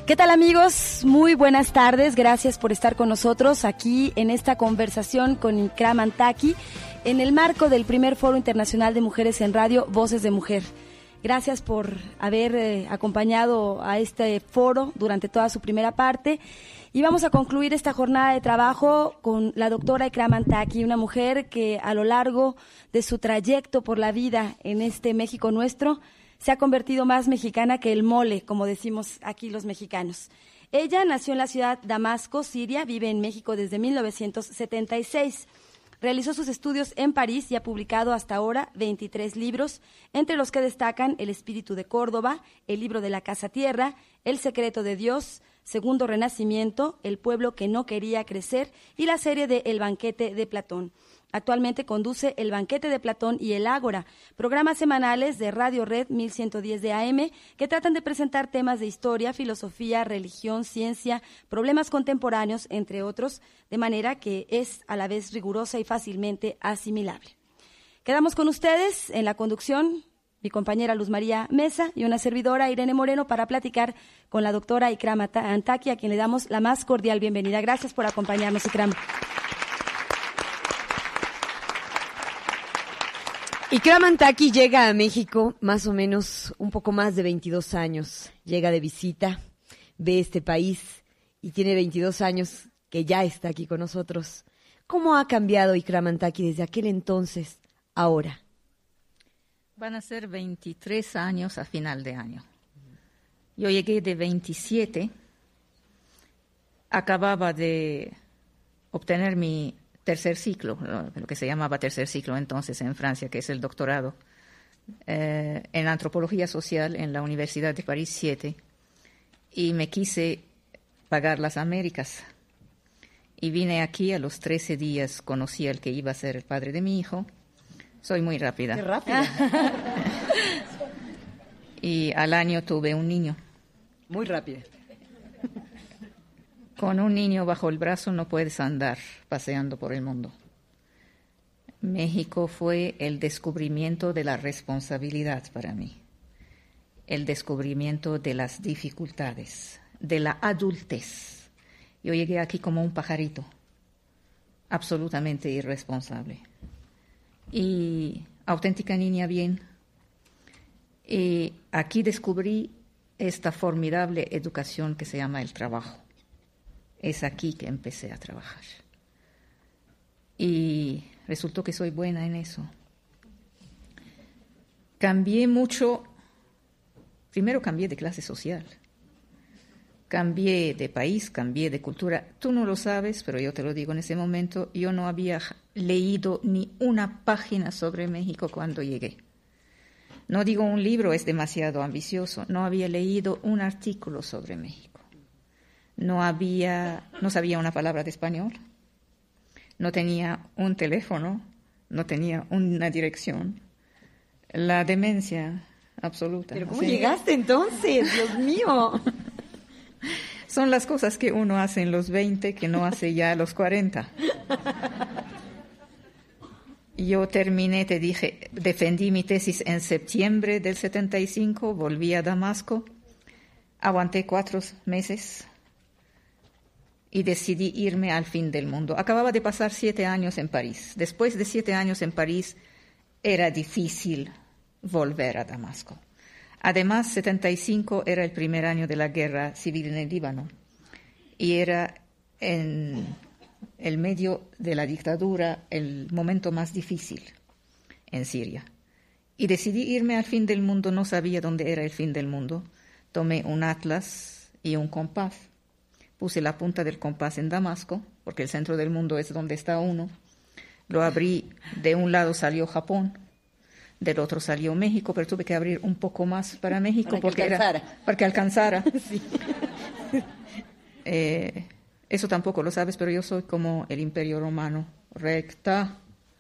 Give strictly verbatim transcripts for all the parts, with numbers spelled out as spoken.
¿Qué tal, amigos? Muy buenas tardes, gracias por estar con nosotros aquí en esta conversación con Ikram Antaki en el marco del primer Foro Internacional de Mujeres en Radio, Voces de Mujer. Gracias por haber eh, acompañado a este foro durante toda su primera parte. Y vamos a concluir esta jornada de trabajo con la doctora Ikram Antaki, una mujer que a lo largo de su trayecto por la vida en este México nuestro se ha convertido más mexicana que el mole, como decimos aquí los mexicanos. Ella nació en la ciudad de Damasco, Siria, vive en México desde mil novecientos setenta y seis. Realizó sus estudios en París y ha publicado hasta ahora veintitrés libros, entre los que destacan El espíritu de Córdoba, El libro de la Casa Tierra, El secreto de Dios, Segundo Renacimiento, El pueblo que no quería crecer y la serie de El banquete de Platón. Actualmente conduce El banquete de Platón y El Ágora, programas semanales de Radio Red mil ciento diez de A M que tratan de presentar temas de historia, filosofía, religión, ciencia, problemas contemporáneos, entre otros, de manera que es a la vez rigurosa y fácilmente asimilable. Quedamos con ustedes en la conducción, mi compañera Luz María Mesa y una servidora Irene Moreno para platicar con la doctora Ikram Antaki, a quien le damos la más cordial bienvenida. Gracias por acompañarnos, Ikram. Ikram Antaki llega a México más o menos un poco más de veintidós años. Llega de visita, ve este país y tiene veintidós años que ya está aquí con nosotros. ¿Cómo ha cambiado Ikram Antaki desde aquel entonces, ahora? Van a ser veintitrés años a final de año. Yo llegué de veintisiete, acababa de obtener mi tercer ciclo, lo que se llamaba tercer ciclo entonces en Francia, que es el doctorado, eh, en antropología social en la Universidad de París siete, y me quise pagar las Américas. Y vine aquí a los trece días, conocí al que iba a ser el padre de mi hijo. Soy muy rápida. ¡Qué rápida! Y al año tuve un niño. Muy rápida. Con un niño bajo el brazo no puedes andar paseando por el mundo. México fue el descubrimiento de la responsabilidad para mí, el descubrimiento de las dificultades, de la adultez. Yo llegué aquí como un pajarito, absolutamente irresponsable. Y auténtica niña bien. Y aquí descubrí esta formidable educación que se llama el trabajo. Es aquí que empecé a trabajar. Y resultó que soy buena en eso. Cambié mucho. Primero cambié de clase social. Cambié de país, cambié de cultura. Tú no lo sabes, pero yo te lo digo en ese momento. Yo no había leído ni una página sobre México cuando llegué. No digo un libro, es demasiado ambicioso. No había leído un artículo sobre México. No había, no sabía una palabra de español, no tenía un teléfono, no tenía una dirección. La demencia absoluta. ¿Pero cómo ¿sí? llegaste entonces? Dios mío. Son las cosas que uno hace en los veinte que no hace ya a los cuarenta. Yo terminé, te dije, defendí mi tesis en septiembre del setenta y cinco, volví a Damasco, aguanté cuatro meses y decidí irme al fin del mundo. Acababa de pasar siete años en París. Después de siete años en París, era difícil volver a Damasco. Además, setenta y cinco era el primer año de la guerra civil en el Líbano y era en el medio de la dictadura el momento más difícil en Siria. Y decidí irme al fin del mundo, no sabía dónde era el fin del mundo. Tomé un atlas y un compás. Puse la punta del compás en Damasco, porque el centro del mundo es donde está uno. Lo abrí, de un lado salió Japón, del otro salió México, pero tuve que abrir un poco más para México para porque que alcanzara. Era, para que alcanzara. Sí. Eh, eso tampoco lo sabes, pero yo soy como el Imperio Romano, recta.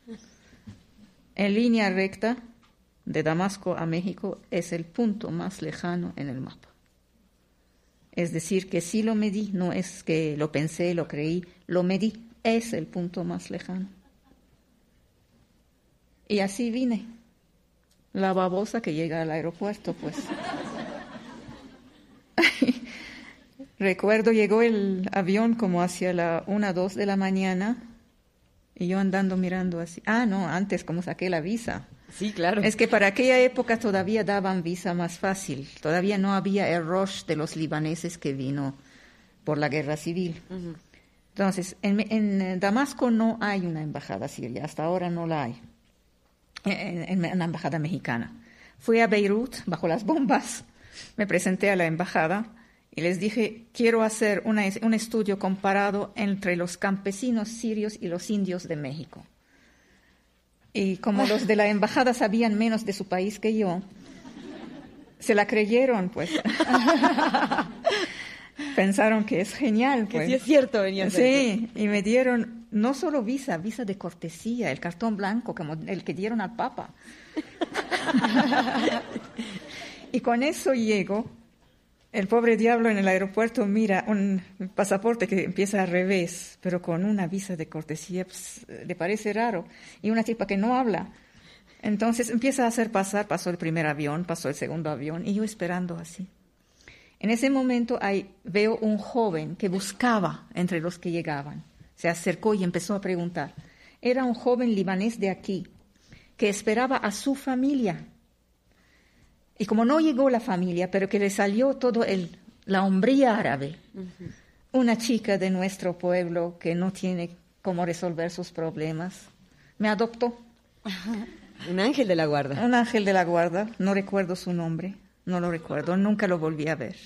En línea recta, de Damasco a México, es el punto más lejano en el mapa. Es decir, que sí lo medí, no es que lo pensé, lo creí, lo medí, es el punto más lejano. Y así vine, la babosa que llega al aeropuerto, pues. Recuerdo, llegó el avión como hacia la una, dos de la mañana y yo andando mirando así. Ah, no, antes como saqué la visa. Sí, claro. Es que para aquella época todavía daban visa más fácil. Todavía no había el rush de los libaneses que vino por la guerra civil. Uh-huh. Entonces, en, en Damasco no hay una embajada siria, hasta ahora no la hay. En, en, en una embajada mexicana. Fui a Beirut bajo las bombas, me presenté a la embajada y les dije, quiero hacer una, un estudio comparado entre los campesinos sirios y los indios de México. Y como los de la embajada sabían menos de su país que yo, se la creyeron, pues. Pensaron que es genial, pues. Que sí es cierto, venía a ser. Sí, y me dieron no solo visa, visa de cortesía, el cartón blanco, como el que dieron al Papa. Y con eso llego. El pobre diablo en el aeropuerto mira un pasaporte que empieza al revés, pero con una visa de cortesía, pues, le parece raro. Y una tipa que no habla. Entonces empieza a hacer pasar, pasó el primer avión, pasó el segundo avión, y yo esperando así. En ese momento ahí veo un joven que buscaba entre los que llegaban. Se acercó y empezó a preguntar. Era un joven libanés de aquí, que esperaba a su familia. Y como no llegó la familia, pero que le salió todo el, la hombría árabe, uh-huh. Una chica de nuestro pueblo que no tiene cómo resolver sus problemas, me adoptó. Uh-huh. Un ángel de la guarda. Un ángel de la guarda, no recuerdo su nombre, no lo recuerdo, nunca lo volví a ver.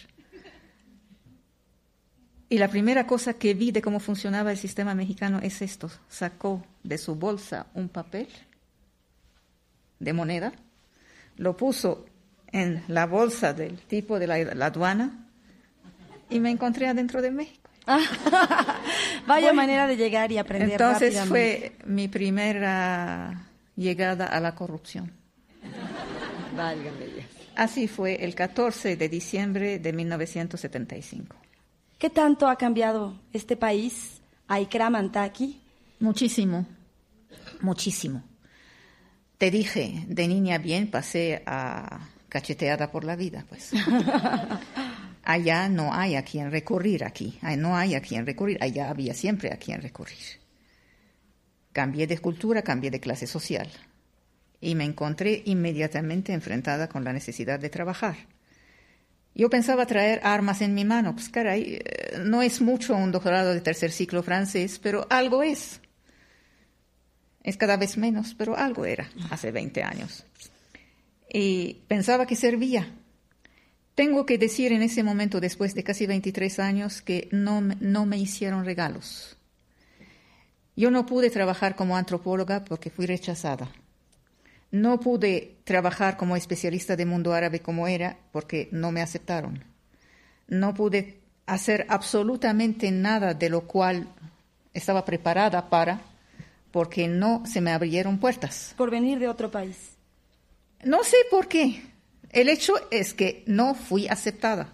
Y la primera cosa que vi de cómo funcionaba el sistema mexicano es esto. Sacó de su bolsa un papel de moneda, lo puso en la bolsa del tipo de la, la aduana y me encontré adentro de México. Vaya bueno, manera de llegar y aprender entonces rápidamente. Fue mi primera llegada a la corrupción. Válgame Dios. Así fue el catorce de diciembre de mil novecientos setenta y cinco. ¿Qué tanto ha cambiado este país, Ikram Antaki? Muchísimo, muchísimo. Te dije, de niña bien pasé a cacheteada por la vida, pues. Allá no hay a quien recurrir aquí, no hay a quien recurrir, allá había siempre a quien recurrir. Cambié de cultura, cambié de clase social y me encontré inmediatamente enfrentada con la necesidad de trabajar. Yo pensaba traer armas en mi mano, pues caray, no es mucho un doctorado de tercer ciclo francés, pero algo es. Es cada vez menos, pero algo era hace veinte años. Y pensaba que servía. Tengo que decir en ese momento, después de casi veintitrés años, que no, no me hicieron regalos. Yo no pude trabajar como antropóloga porque fui rechazada. No pude trabajar como especialista de mundo árabe como era porque no me aceptaron. No pude hacer absolutamente nada de lo cual estaba preparada para, porque no se me abrieron puertas. Por venir de otro país. No sé por qué. El hecho es que no fui aceptada.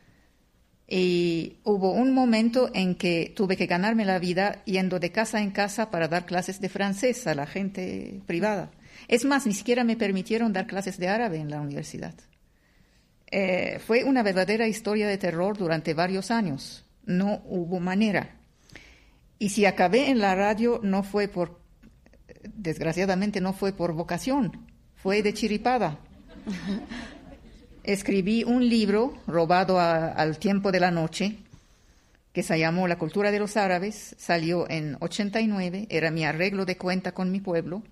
Y hubo un momento en que tuve que ganarme la vida yendo de casa en casa para dar clases de francés a la gente privada. Es más, ni siquiera me permitieron dar clases de árabe en la universidad. Eh, fue una verdadera historia de terror durante varios años. No hubo manera. Y si acabé en la radio, no fue por, desgraciadamente no fue por vocación, fue de chiripada. Escribí un libro robado a, al tiempo de la noche, que se llamó La cultura de los árabes, salió en ochenta y nueve, era mi arreglo de cuenta con mi pueblo,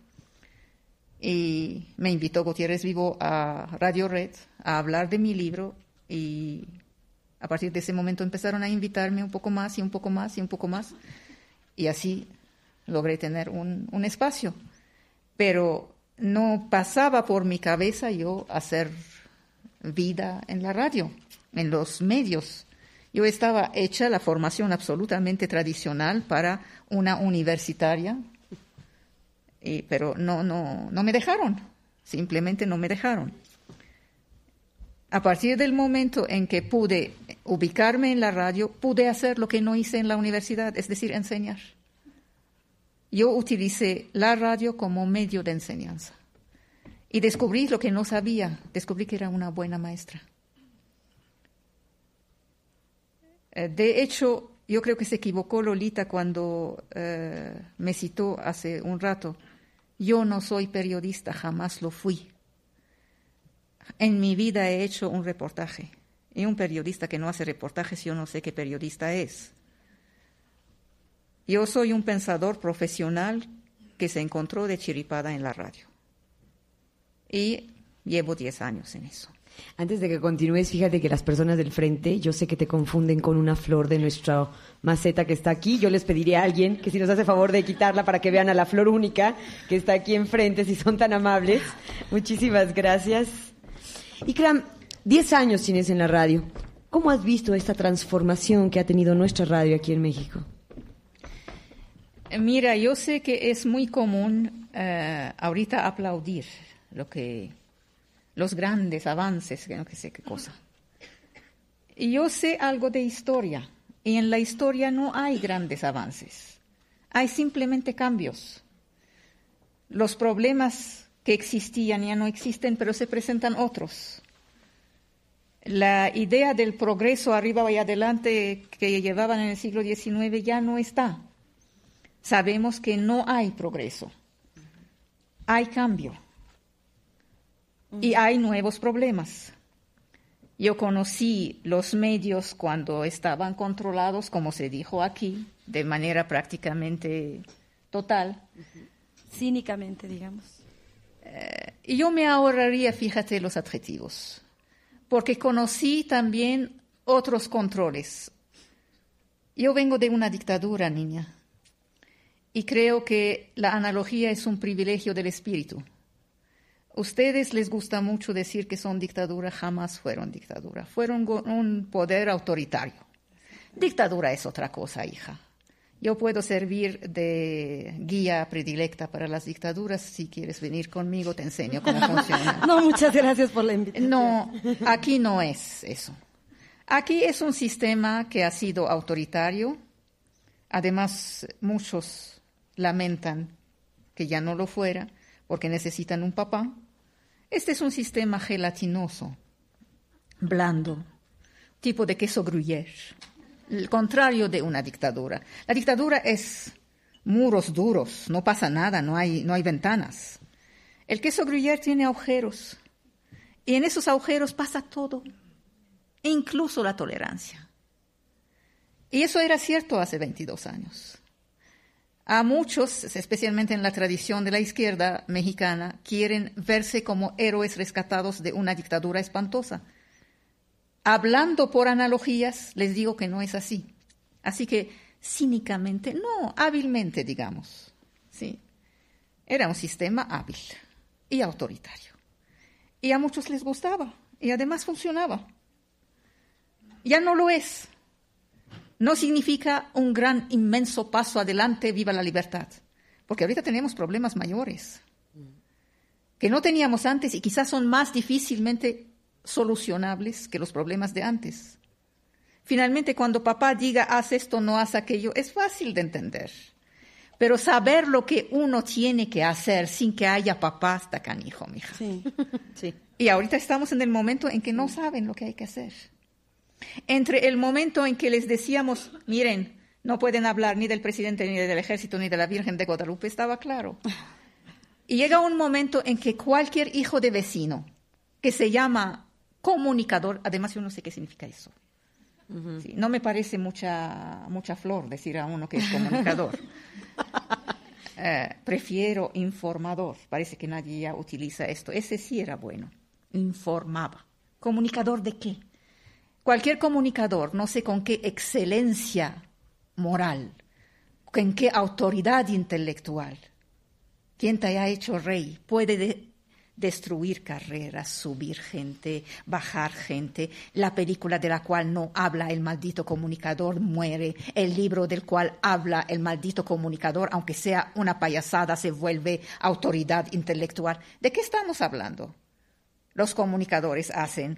y me invitó Gutiérrez Vivo a Radio Red a hablar de mi libro, y a partir de ese momento empezaron a invitarme un poco más y un poco más y un poco más, y así logré tener un, un espacio. Pero no pasaba por mi cabeza yo hacer vida en la radio, en los medios. Yo estaba hecha la formación absolutamente tradicional para una universitaria, y, pero no, no, no me dejaron, simplemente no me dejaron. A partir del momento en que pude ubicarme en la radio, pude hacer lo que no hice en la universidad, es decir, enseñar. Yo utilicé la radio como medio de enseñanza. Y descubrí lo que no sabía, descubrí que era una buena maestra. Eh, de hecho, yo creo que se equivocó Lolita cuando eh, me citó hace un rato. Yo no soy periodista, jamás lo fui. En mi vida he hecho un reportaje. Y un periodista que no hace reportajes, yo no sé qué periodista es. Yo soy un pensador profesional que se encontró de chiripada en la radio. Y llevo diez años en eso. Antes de que continúes, fíjate que las personas del frente, yo sé que te confunden con una flor de nuestra maceta que está aquí. Yo les pediría a alguien que si nos hace favor de quitarla para que vean a la flor única que está aquí enfrente, si son tan amables. Muchísimas gracias. Ikram, diez años tienes en la radio. ¿Cómo has visto esta transformación que ha tenido nuestra radio aquí en México? Mira, yo sé que es muy común uh, ahorita aplaudir lo que... los grandes avances, que no sé qué cosa. Y yo sé algo de historia, y en la historia no hay grandes avances, hay simplemente cambios. Los problemas que existían ya no existen, pero se presentan otros. La idea del progreso arriba y adelante que llevaban en el siglo diecinueve ya no está. Sabemos que no hay progreso, hay cambio. Y hay nuevos problemas. Yo conocí los medios cuando estaban controlados, como se dijo aquí, de manera prácticamente total. Cínicamente, digamos. Eh, y yo me ahorraría, fíjate, los adjetivos, porque conocí también otros controles. Yo vengo de una dictadura, niña, y creo que la analogía es un privilegio del espíritu. Ustedes les gusta mucho decir que son dictadura, jamás fueron dictadura, fueron un poder autoritario. Dictadura es otra cosa, hija. Yo puedo servir de guía predilecta para las dictaduras. Si quieres venir conmigo, te enseño cómo funciona. No, muchas gracias por la invitación. No, aquí no es eso. Aquí es un sistema que ha sido autoritario. Además, muchos lamentan que ya no lo fuera, porque necesitan un papá. Este es un sistema gelatinoso, blando, tipo de queso gruyère, el contrario de una dictadura. La dictadura es muros duros, no pasa nada, no hay, no hay ventanas. El queso gruyère tiene agujeros, y en esos agujeros pasa todo, incluso la tolerancia. Y eso era cierto hace veintidós años. A muchos, especialmente en la tradición de la izquierda mexicana, quieren verse como héroes rescatados de una dictadura espantosa. Hablando por analogías, les digo que no es así. Así que cínicamente, no, hábilmente, digamos. ¿Sí? Era un sistema hábil y autoritario. Y a muchos les gustaba y además funcionaba. Ya no lo es. No significa un gran, inmenso paso adelante, viva la libertad. Porque ahorita tenemos problemas mayores que no teníamos antes y quizás son más difícilmente solucionables que los problemas de antes. Finalmente, cuando papá diga, haz esto, no haz aquello, es fácil de entender. Pero saber lo que uno tiene que hacer sin que haya papá está canijo, mija. Sí, sí. Y ahorita estamos en el momento en que no saben lo que hay que hacer. Entre el momento en que les decíamos, miren, no pueden hablar ni del presidente, ni del ejército, ni de la Virgen de Guadalupe, estaba claro. Y llega un momento en que cualquier hijo de vecino que se llama comunicador, además yo no sé qué significa eso. Uh-huh. Sí, no me parece mucha, mucha flor decir a uno que es comunicador. eh, prefiero informador, parece que nadie ya utiliza esto. Ese sí era bueno, informaba. ¿Comunicador de qué? Cualquier comunicador, no sé con qué excelencia moral, con qué autoridad intelectual, quien te haya hecho rey, puede de- destruir carreras, subir gente, bajar gente. La película de la cual no habla el maldito comunicador muere. El libro del cual habla el maldito comunicador, aunque sea una payasada, se vuelve autoridad intelectual. ¿De qué estamos hablando? Los comunicadores hacen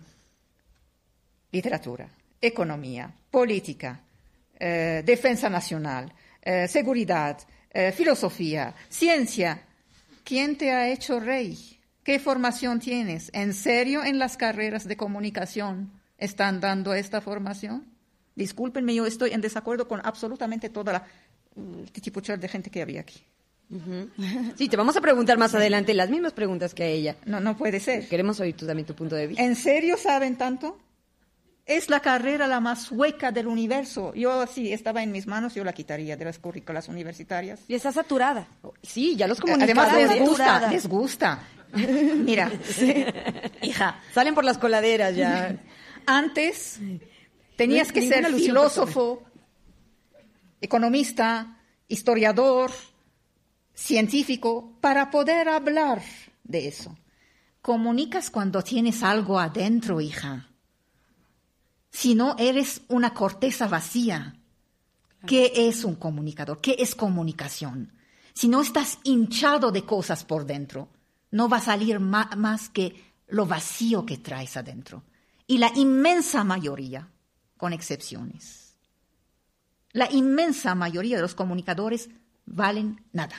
literatura, economía, política, eh, defensa nacional, eh, seguridad, eh, filosofía, ciencia. ¿Quién te ha hecho rey? ¿Qué formación tienes? ¿En serio en las carreras de comunicación están dando esta formación? Discúlpenme, yo estoy en desacuerdo con absolutamente toda la uh, titipuchar de gente que había aquí. Uh-huh. Sí, te vamos a preguntar más adelante las mismas preguntas que a ella. No, no puede ser. Queremos oír tú también tu punto de vista. ¿En serio saben tanto? Es la carrera la más hueca del universo. Yo, si estaba en mis manos, yo la quitaría de las currículas universitarias. Y está saturada. Sí, ya los comunicadores. Además, les gusta, saturada. les gusta. Mira, sí. Hija. Salen por las coladeras ya. Antes tenías No que hay ser ninguna alusión filósofo, economista, historiador, científico, para poder hablar de eso. Comunicas cuando tienes algo adentro, hija. Si no, eres una corteza vacía. ¿Qué es un comunicador? ¿Qué es comunicación? Si no estás hinchado de cosas por dentro, no va a salir ma- más que lo vacío que traes adentro. Y la inmensa mayoría, con excepciones, la inmensa mayoría de los comunicadores valen nada.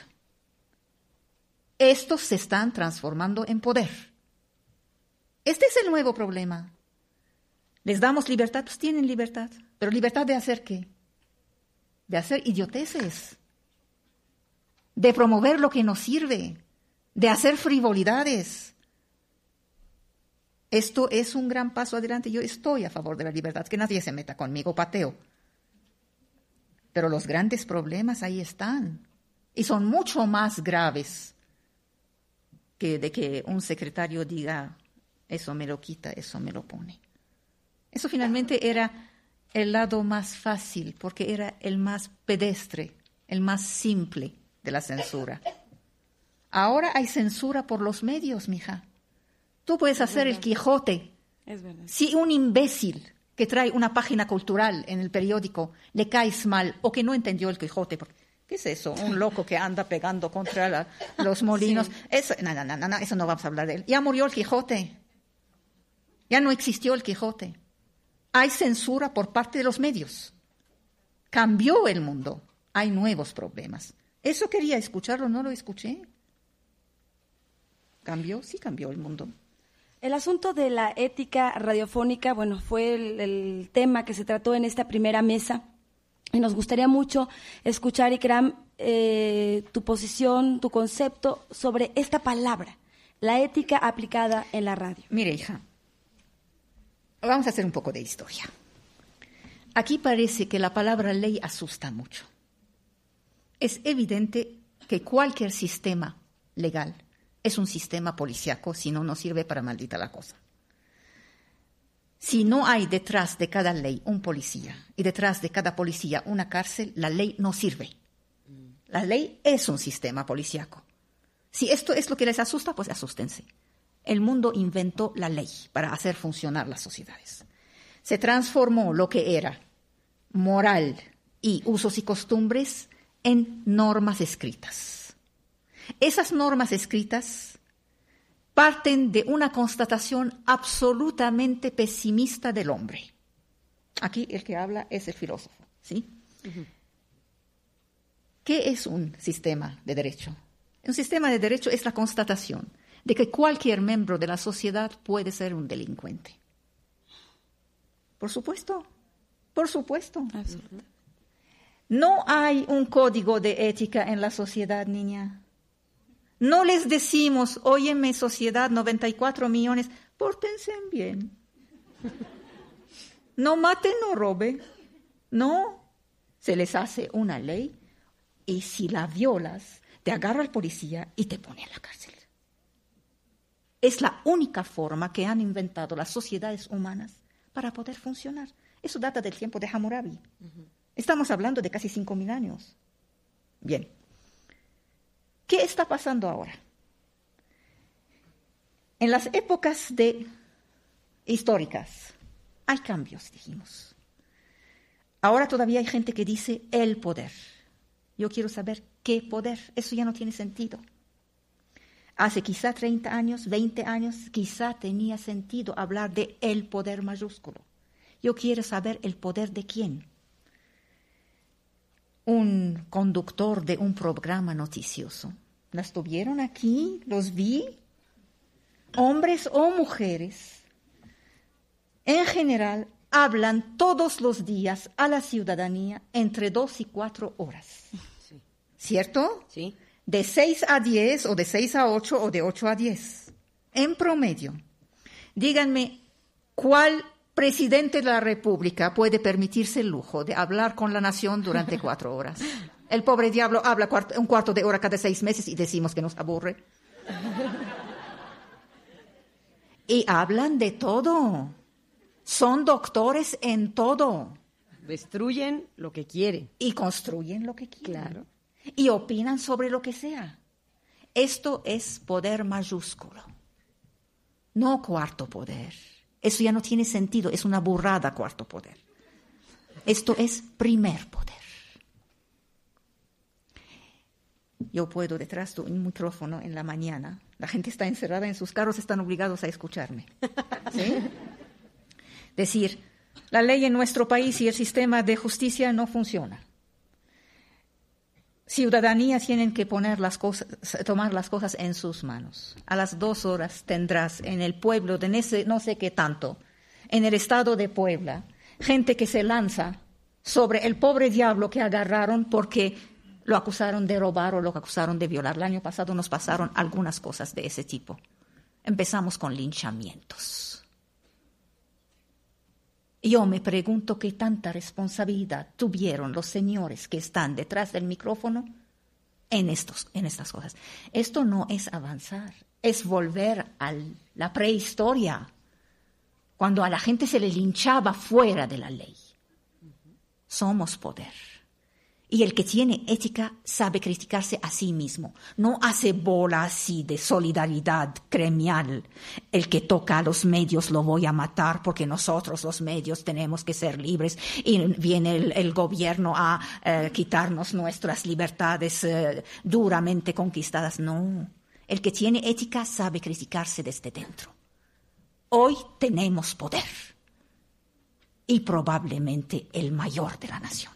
Estos se están transformando en poder. Este es el nuevo problema. ¿Les damos libertad? Pues tienen libertad. ¿Pero libertad de hacer qué? De hacer idioteces. De promover lo que nos sirve. De hacer frivolidades. Esto es un gran paso adelante. Yo estoy a favor de la libertad. Que nadie se meta conmigo, pateo. Pero los grandes problemas ahí están. Y son mucho más graves que de que un secretario diga, eso me lo quita, eso me lo pone. Eso finalmente era el lado más fácil, porque era el más pedestre, el más simple de la censura. Ahora hay censura por los medios, mija. Tú puedes hacer el Quijote. Es verdad. Si un imbécil que trae una página cultural en el periódico le caes mal o que no entendió el Quijote, porque, ¿qué es eso? Un loco que anda pegando contra la, los molinos. Sí. Eso, no, no, no, no, eso no vamos a hablar de él. Ya murió el Quijote. Ya no existió el Quijote. Hay censura por parte de los medios. Cambió el mundo. Hay nuevos problemas. Eso quería escucharlo, no lo escuché. ¿Cambió? Sí cambió el mundo. El asunto de la ética radiofónica, bueno, fue el, el tema que se trató en esta primera mesa. Y nos gustaría mucho escuchar, Ikram, eh, tu posición, tu concepto sobre esta palabra, la ética aplicada en la radio. Mire, hija. Vamos a hacer un poco de historia. Aquí parece que la palabra ley asusta mucho. Es evidente que cualquier sistema legal es un sistema policíaco, si no, no sirve para maldita la cosa. Si no hay detrás de cada ley un policía y detrás de cada policía una cárcel, la ley no sirve. La ley es un sistema policíaco. Si esto es lo que les asusta, pues asústense. El mundo inventó la ley para hacer funcionar las sociedades. Se transformó lo que era moral y usos y costumbres en normas escritas. Esas normas escritas parten de una constatación absolutamente pesimista del hombre. Aquí el que habla es el filósofo, ¿sí? Uh-huh. ¿Qué es un sistema de derecho? Un sistema de derecho es la constatación de que cualquier miembro de la sociedad puede ser un delincuente. Por supuesto, por supuesto. Absolutamente. No hay un código de ética en la sociedad, niña. No les decimos, óyeme, sociedad, noventa y cuatro millones, pórtense bien. No maten, no roben. No, se les hace una ley y si la violas, te agarra el policía y te pone en la cárcel. Es la única forma que han inventado las sociedades humanas para poder funcionar. Eso data del tiempo de Hammurabi. Uh-huh. Estamos hablando de casi cinco mil años. Bien. ¿Qué está pasando ahora? En las épocas de históricas hay cambios, dijimos. Ahora todavía hay gente que dice el poder. Yo quiero saber qué poder. Eso ya no tiene sentido. Hace quizá treinta años, veinte años, quizá tenía sentido hablar de el poder mayúsculo. Yo quiero saber el poder de quién. Un conductor de un programa noticioso. ¿Las tuvieron aquí? ¿Los vi? Hombres o mujeres, en general, hablan todos los días a la ciudadanía entre dos y cuatro horas. Sí. ¿Cierto? Sí. De seis a diez, o de seis a ocho, o de ocho a diez. En promedio. Díganme, ¿cuál presidente de la República puede permitirse el lujo de hablar con la nación durante cuatro horas? El pobre diablo habla cuart- un cuarto de hora cada seis meses y decimos que nos aburre. Y hablan de todo. Son doctores en todo. Destruyen lo que quieren. Y construyen lo que quieren. Claro. Y opinan sobre lo que sea. Esto es poder mayúsculo. No cuarto poder. Eso ya no tiene sentido. Es una burrada cuarto poder. Esto es primer poder. Yo puedo detrás de un micrófono en la mañana. La gente está encerrada en sus carros, están obligados a escucharme. ¿Sí? Decir, la ley en nuestro país y el sistema de justicia no funciona. Ciudadanía tienen que poner las cosas, tomar las cosas en sus manos. A las dos horas tendrás en el pueblo de ese, no sé qué tanto, en el estado de Puebla, gente que se lanza sobre el pobre diablo que agarraron porque lo acusaron de robar o lo acusaron de violar. El año pasado nos pasaron algunas cosas de ese tipo. Empezamos con linchamientos. Yo me pregunto qué tanta responsabilidad tuvieron los señores que están detrás del micrófono en, estos, en estas cosas. Esto no es avanzar, es volver a la prehistoria, cuando a la gente se le linchaba fuera de la ley. Somos poder. Y el que tiene ética sabe criticarse a sí mismo. No hace bola así de solidaridad gremial. El que toca a los medios lo voy a matar porque nosotros los medios tenemos que ser libres y viene el, el gobierno a eh, quitarnos nuestras libertades eh, duramente conquistadas. No. El que tiene ética sabe criticarse desde dentro. Hoy tenemos poder y probablemente el mayor de la nación.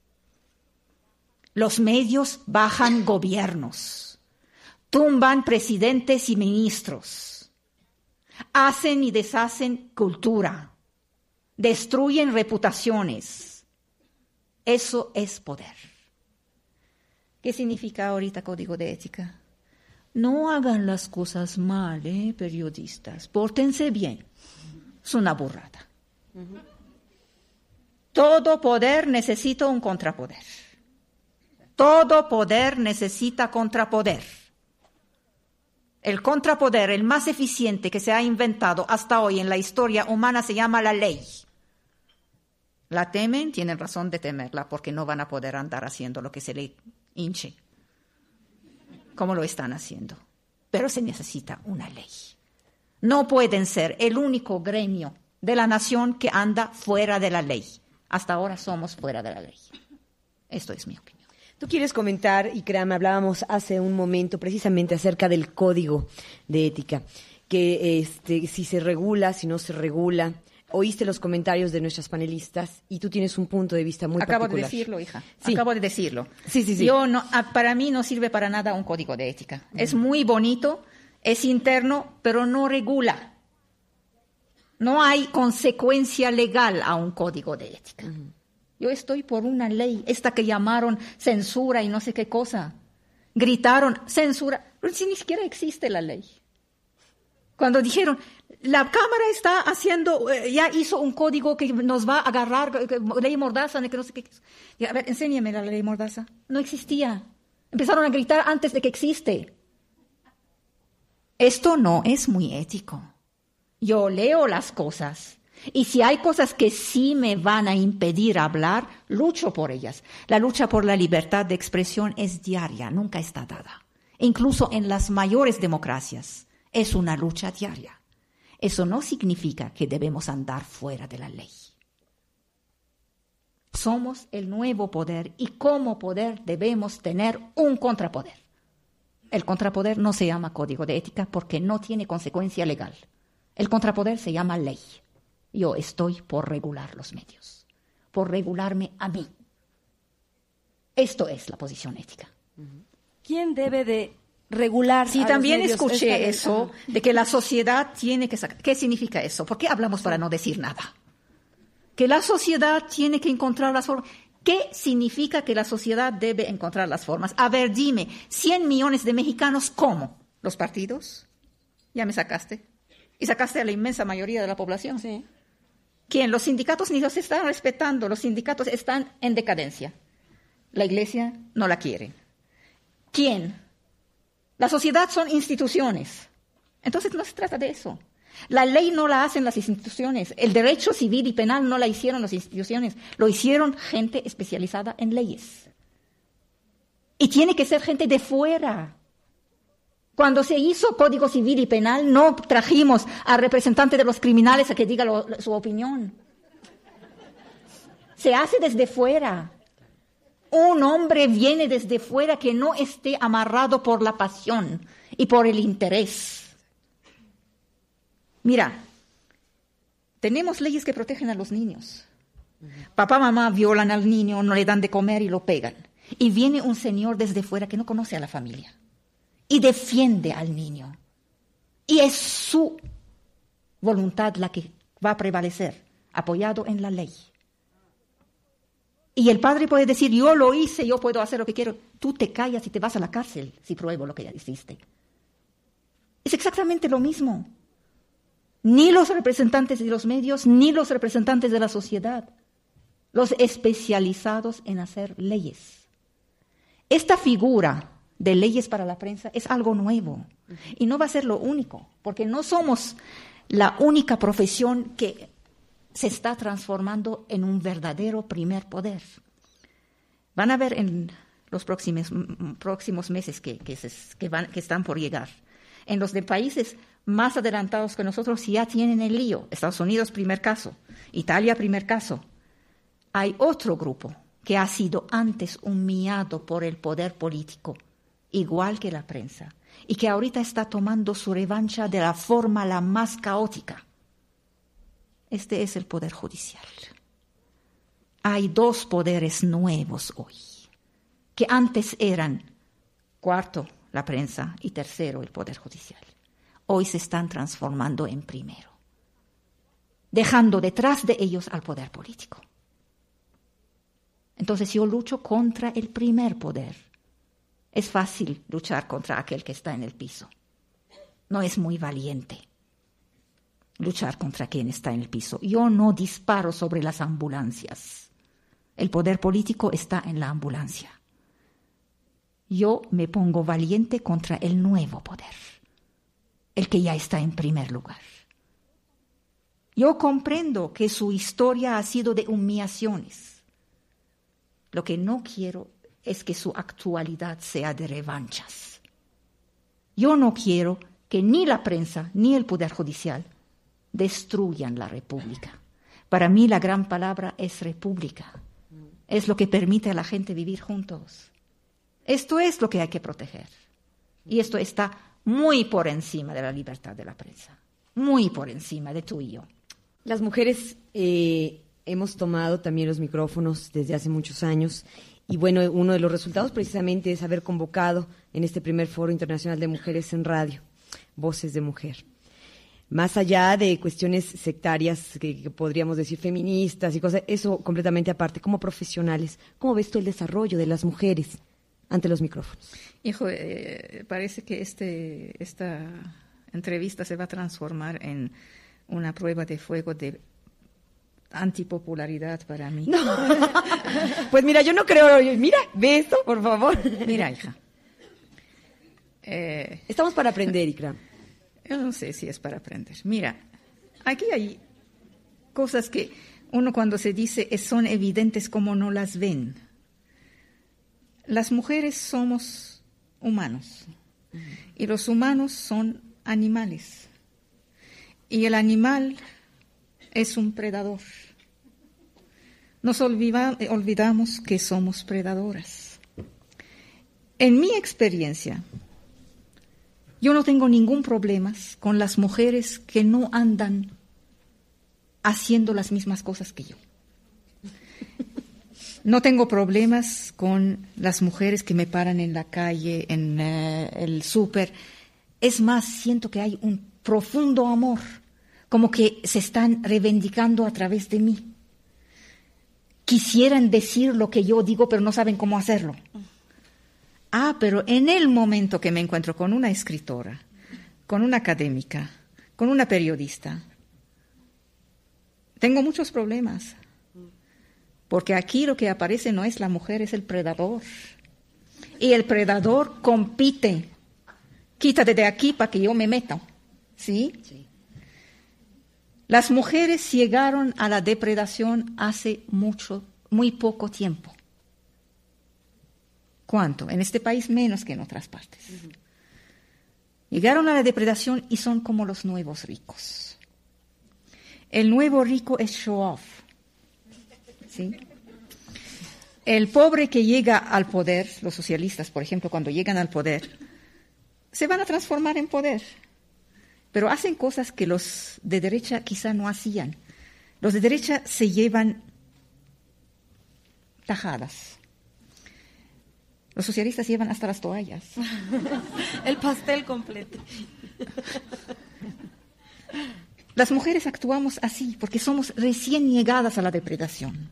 Los medios bajan gobiernos, tumban presidentes y ministros, hacen y deshacen cultura, destruyen reputaciones. Eso es poder. ¿Qué significa ahorita código de ética? No hagan las cosas mal, ¿eh, periodistas? Pórtense bien. Es una burrada. Uh-huh. Todo poder necesita un contrapoder. Todo poder necesita contrapoder. El contrapoder, el más eficiente que se ha inventado hasta hoy en la historia humana, se llama la ley. La temen, tienen razón de temerla, porque no van a poder andar haciendo lo que se le hinche, como lo están haciendo. Pero se necesita una ley. No pueden ser el único gremio de la nación que anda fuera de la ley. Hasta ahora somos fuera de la ley. Esto es mi opinión. Tú quieres comentar, Ikram, hablábamos hace un momento precisamente acerca del código de ética, que este, si se regula, si no se regula. Oíste los comentarios de nuestras panelistas y tú tienes un punto de vista muy Acabo particular. Acabo de decirlo, hija. Sí. Acabo de decirlo. Sí, sí, sí. Yo no, para mí no sirve para nada un código de ética. Uh-huh. Es muy bonito, es interno, pero no regula. No hay consecuencia legal a un código de ética. Uh-huh. Yo estoy por una ley, esta que llamaron censura y no sé qué cosa. Gritaron, censura, pero si ni siquiera existe la ley. Cuando dijeron, la Cámara está haciendo, eh, ya hizo un código que nos va a agarrar, que, ley Mordaza, que no sé qué. Y, a ver, enséñame la ley Mordaza. No existía. Empezaron a gritar antes de que existe. Esto no es muy ético. Yo leo las cosas. Y si hay cosas que sí me van a impedir hablar, lucho por ellas. La lucha por la libertad de expresión es diaria, nunca está dada. Incluso en las mayores democracias es una lucha diaria. Eso no significa que debemos andar fuera de la ley. Somos el nuevo poder y como poder debemos tener un contrapoder. El contrapoder no se llama código de ética porque no tiene consecuencia legal. El contrapoder se llama ley. Yo estoy por regular los medios, por regularme a mí. Esto es la posición ética. ¿Quién debe de regular Sí, a también los medios? escuché Esta... eso, de que la sociedad tiene que sacar. ¿Qué significa eso? ¿Por qué hablamos para no decir nada? que la sociedad tiene que encontrar las formas. ¿Qué significa que la sociedad debe encontrar las formas? A ver, dime, cien millones de mexicanos, ¿cómo? ¿Los partidos? Ya me sacaste. Y sacaste a la inmensa mayoría de la población. Sí. ¿Quién? Los sindicatos ni los están respetando. Los sindicatos están en decadencia. La iglesia no la quiere. ¿Quién? La sociedad son instituciones. Entonces no se trata de eso. La ley no la hacen las instituciones. El derecho civil y penal no la hicieron las instituciones. Lo hicieron gente especializada en leyes. Y tiene que ser gente de fuera. Cuando se hizo Código Civil y Penal, no trajimos al representante de los criminales a que diga lo, su opinión. Se hace desde fuera. Un hombre viene desde fuera que no esté amarrado por la pasión y por el interés. Mira, tenemos leyes que protegen a los niños. Papá, mamá violan al niño, no le dan de comer y lo pegan. Y viene un señor desde fuera que no conoce a la familia y defiende al niño. Y es su voluntad la que va a prevalecer, apoyado en la ley. Y el padre puede decir, yo lo hice, yo puedo hacer lo que quiero. Tú te callas y te vas a la cárcel si pruebo lo que ya hiciste. Es exactamente lo mismo. Ni los representantes de los medios, ni los representantes de la sociedad, los especializados en hacer leyes. Esta figura de leyes para la prensa es algo nuevo y no va a ser lo único, porque no somos la única profesión que se está transformando en un verdadero primer poder. Van a ver en los próximos, próximos meses que, que, se, que, van, que están por llegar. En los de países más adelantados que nosotros ya tienen el lío. Estados Unidos, primer caso. Italia, primer caso. Hay otro grupo que ha sido antes humillado por el poder político, igual que la prensa, y que ahorita está tomando su revancha de la forma la más caótica. Este es el poder judicial. Hay dos poderes nuevos hoy, que antes eran cuarto, la prensa, y tercero, el poder judicial. Hoy se están transformando en primero, dejando detrás de ellos al poder político. Entonces yo lucho contra el primer poder. Es fácil luchar contra aquel que está en el piso. No es muy valiente luchar contra quien está en el piso. Yo no disparo sobre las ambulancias. El poder político está en la ambulancia. Yo me pongo valiente contra el nuevo poder, el que ya está en primer lugar. Yo comprendo que su historia ha sido de humillaciones. Lo que no quiero es que su actualidad sea de revanchas. Yo no quiero que ni la prensa ni el poder judicial destruyan la república. Para mí la gran palabra es república. Es lo que permite a la gente vivir juntos. Esto es lo que hay que proteger. Y esto está muy por encima de la libertad de la prensa. Muy por encima de tú y yo. Las mujeres eh, hemos tomado también los micrófonos desde hace muchos años. Y bueno, uno de los resultados precisamente es haber convocado en este primer Foro Internacional de Mujeres en Radio, Voces de Mujer. Más allá de cuestiones sectarias, que, que podríamos decir feministas y cosas, eso completamente aparte, como profesionales, ¿cómo ves tú el desarrollo de las mujeres ante los micrófonos? Hijo, eh, parece que este, esta entrevista se va a transformar en una prueba de fuego de antipopularidad para mí. No. Pues mira, yo no creo. Mira, ve esto, por favor. Mira, hija. Eh, Estamos para aprender, Ikram. Yo no sé si es para aprender. Mira, aquí hay cosas que uno cuando se dice son evidentes como no las ven. Las mujeres somos humanos y los humanos son animales. Y el animal es un predador. Nos olvida, olvidamos que somos predadoras. En mi experiencia, yo no tengo ningún problema con las mujeres que no andan haciendo las mismas cosas que yo. No tengo problemas con las mujeres que me paran en la calle, en uh, el súper. Es más, siento que hay un profundo amor, como que se están reivindicando a través de mí. quisieran decir lo que yo digo, pero no saben cómo hacerlo. Ah, pero en el momento que me encuentro con una escritora, con una académica, con una periodista, tengo muchos problemas. Porque aquí lo que aparece no es la mujer, es el predador. Y el predador compite. Quítate de aquí para que yo me meta. ¿Sí? Sí. Las mujeres llegaron a la depredación hace mucho, muy poco tiempo. ¿Cuánto? En este país menos que en otras partes. Uh-huh. Llegaron a la depredación y son como los nuevos ricos. El nuevo rico es show off. ¿Sí? El pobre que llega al poder, los socialistas, por ejemplo, cuando llegan al poder, se van a transformar en poder. Pero hacen cosas que los de derecha quizá no hacían. Los de derecha se llevan tajadas. Los socialistas llevan hasta las toallas. El pastel completo. Las mujeres actuamos así porque somos recién llegadas a la depredación.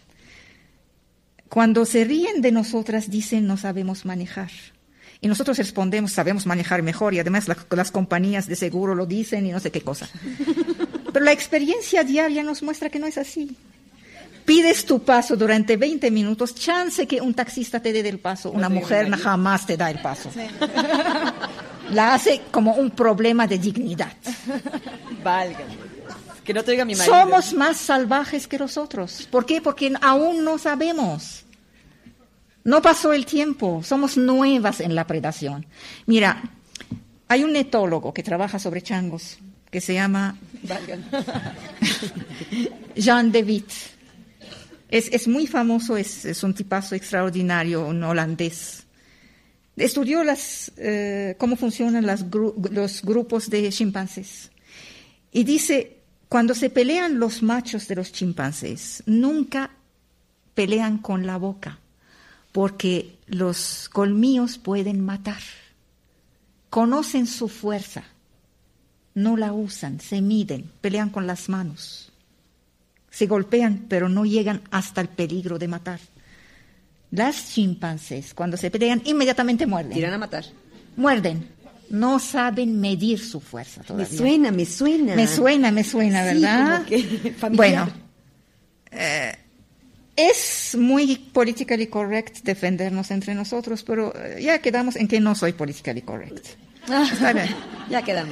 Cuando se ríen de nosotras dicen no sabemos manejar. Y nosotros respondemos, sabemos manejar mejor, y además la, las compañías de seguro lo dicen y no sé qué cosa. Pero la experiencia diaria nos muestra que no es así. Pides tu paso durante veinte minutos, chance que un taxista te dé el paso, una mujer jamás te da el paso. Sí. La hace como un problema de dignidad. Válgame. Que no te oiga mi marido. Somos más salvajes que los otros. ¿Por qué? Porque aún no sabemos. No pasó el tiempo, somos nuevas en la predación. Mira, hay un etólogo que trabaja sobre changos que se llama Jean de Witt. Es, es muy famoso, es, es un tipazo extraordinario, un holandés. Estudió las, eh, cómo funcionan las gru- los grupos de chimpancés. Y dice, cuando se pelean los machos de los chimpancés, nunca pelean con la boca, porque los colmillos pueden matar. Conocen su fuerza, no la usan, se miden, pelean con las manos. Se golpean, pero no llegan hasta el peligro de matar. Las chimpancés, cuando se pelean, inmediatamente muerden. Tiran a matar. Muerden. No saben medir su fuerza todavía. Me suena, me suena. Me suena, me suena, ¿verdad? Sí, como que familiar. Bueno, eh, es muy politically correct defendernos entre nosotros, pero ya quedamos en que no soy politically correct. Está bien. Ya quedamos.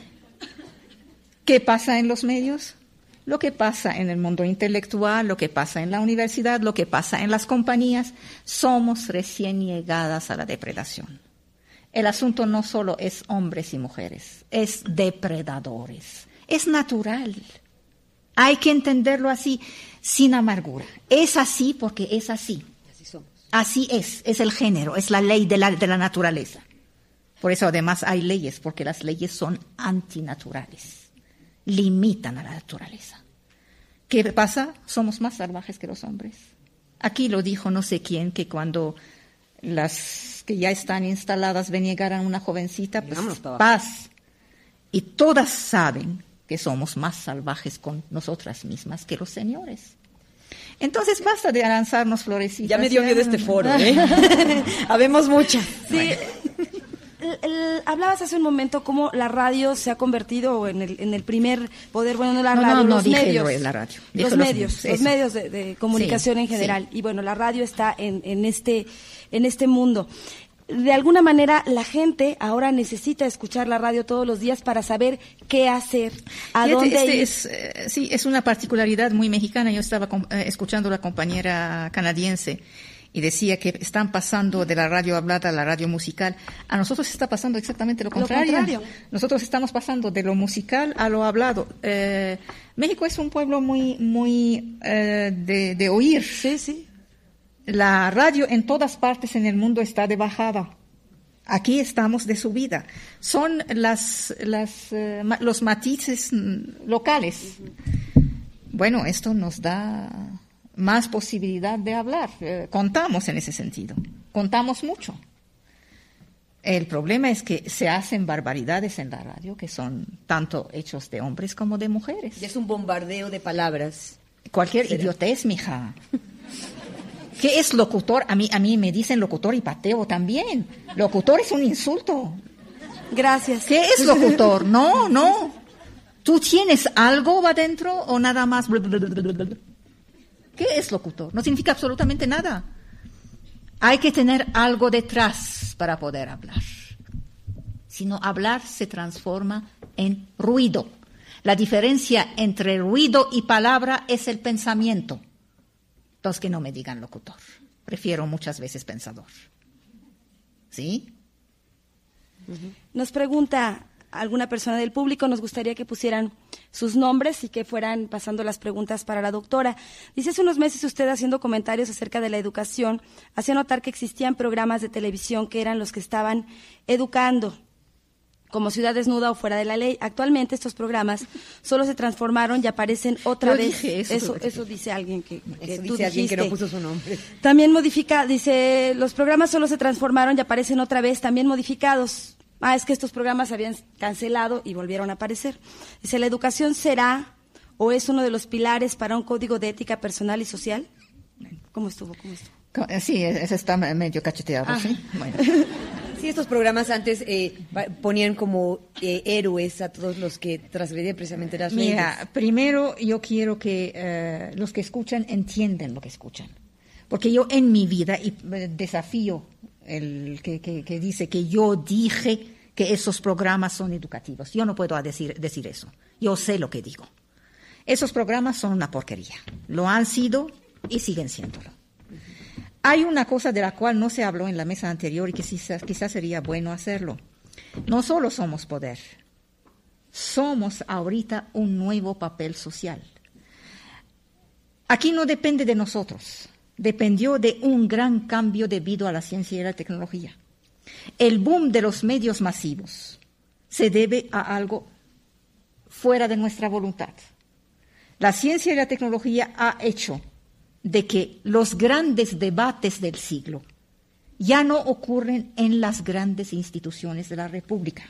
¿Qué pasa en los medios? Lo que pasa en el mundo intelectual, lo que pasa en la universidad, lo que pasa en las compañías, somos recién llegadas a la depredación. El asunto no solo es hombres y mujeres, es depredadores. Es natural. Hay que entenderlo así, sin amargura. Es así porque es así. Así somos. Así es, es el género, es la ley de la, de la naturaleza. Por eso además hay leyes, porque las leyes son antinaturales. Limitan a la naturaleza. ¿Qué pasa? Somos más salvajes que los hombres. Aquí lo dijo no sé quién, que cuando las que ya están instaladas ven llegar a una jovencita, pues paz. Y todas saben que somos más salvajes con nosotras mismas que los señores. Entonces basta de lanzarnos florecitas. Ya me dio miedo este foro, ¿eh? Habemos muchas. Sí. Bueno. El, el, hablabas hace un momento cómo la radio se ha convertido en el, en el primer poder, bueno, no la no, radio, no, no, los dije medios, lo de la radio. Dije los, los medios, medios los medios de, de comunicación sí, en general. Sí. Y bueno, la radio está en, en este, en este mundo. De alguna manera, la gente ahora necesita escuchar la radio todos los días para saber qué hacer, a Fíjate, dónde este ir. Es, eh, sí, es una particularidad muy mexicana. Yo estaba con, eh, escuchando a la compañera canadiense y decía que están pasando de la radio hablada a la radio musical. A nosotros está pasando exactamente lo contrario. Lo contrario. Nosotros estamos pasando de lo musical a lo hablado. Eh, México es un pueblo muy, muy eh, de, de oír. Sí, sí. La radio en todas partes en el mundo está de bajada. Aquí estamos de subida. Son las, las, eh, ma- los matices locales. Uh-huh. Bueno, esto nos da más posibilidad de hablar. Eh, contamos en ese sentido. Contamos mucho. El problema es que se hacen barbaridades en la radio que son tanto hechos de hombres como de mujeres. Y es un bombardeo de palabras. Cualquier ¿Será? idiotez, mija. ¿Qué es locutor? A mí, a mí me dicen locutor y pateo también. Locutor es un insulto. Gracias. ¿Qué es locutor? No, no. ¿Tú tienes algo adentro o nada más? ¿Qué es locutor? No significa absolutamente nada. Hay que tener algo detrás para poder hablar. Si no, hablar se transforma en ruido. La diferencia entre ruido y palabra es el pensamiento. Entonces, que no me digan locutor. Prefiero muchas veces pensador. ¿Sí? Nos pregunta alguna persona del público, nos gustaría que pusieran sus nombres y que fueran pasando las preguntas para la doctora. Dice, hace unos meses usted, haciendo comentarios acerca de la educación, hacía notar que existían programas de televisión que eran los que estaban educando, como Ciudad Desnuda o Fuera de la Ley. Actualmente estos programas solo se transformaron y aparecen otra Yo vez. Dije eso, eso, eso dice alguien que, que Eso tú dice alguien que dijiste. no puso su nombre. También modifica, dice, los programas solo se transformaron y aparecen otra vez, también modificados. Ah, es que estos programas se habían cancelado y volvieron a aparecer. Dice, ¿la educación será o es uno de los pilares para un código de ética personal y social? ¿Cómo estuvo? ¿Cómo estuvo? Sí, ese está medio cacheteado, Ah. ¿sí? Bueno. Sí, estos programas antes eh, ponían como eh, héroes a todos los que transgredían precisamente las leyes. Mira, primero yo quiero que eh, los que escuchan entiendan lo que escuchan. Porque yo en mi vida, y eh, desafío el que, que, que dice que yo dije que esos programas son educativos. Yo no puedo decir, decir eso. Yo sé lo que digo. Esos programas son una porquería. Lo han sido y siguen siéndolo. Hay una cosa de la cual no se habló en la mesa anterior y que quizás, quizás sería bueno hacerlo. No solo somos poder, somos ahorita un nuevo papel social. Aquí no depende de nosotros, dependió de un gran cambio debido a la ciencia y la tecnología. El boom de los medios masivos se debe a algo fuera de nuestra voluntad. La ciencia y la tecnología ha hecho de que los grandes debates del siglo ya no ocurren en las grandes instituciones de la República.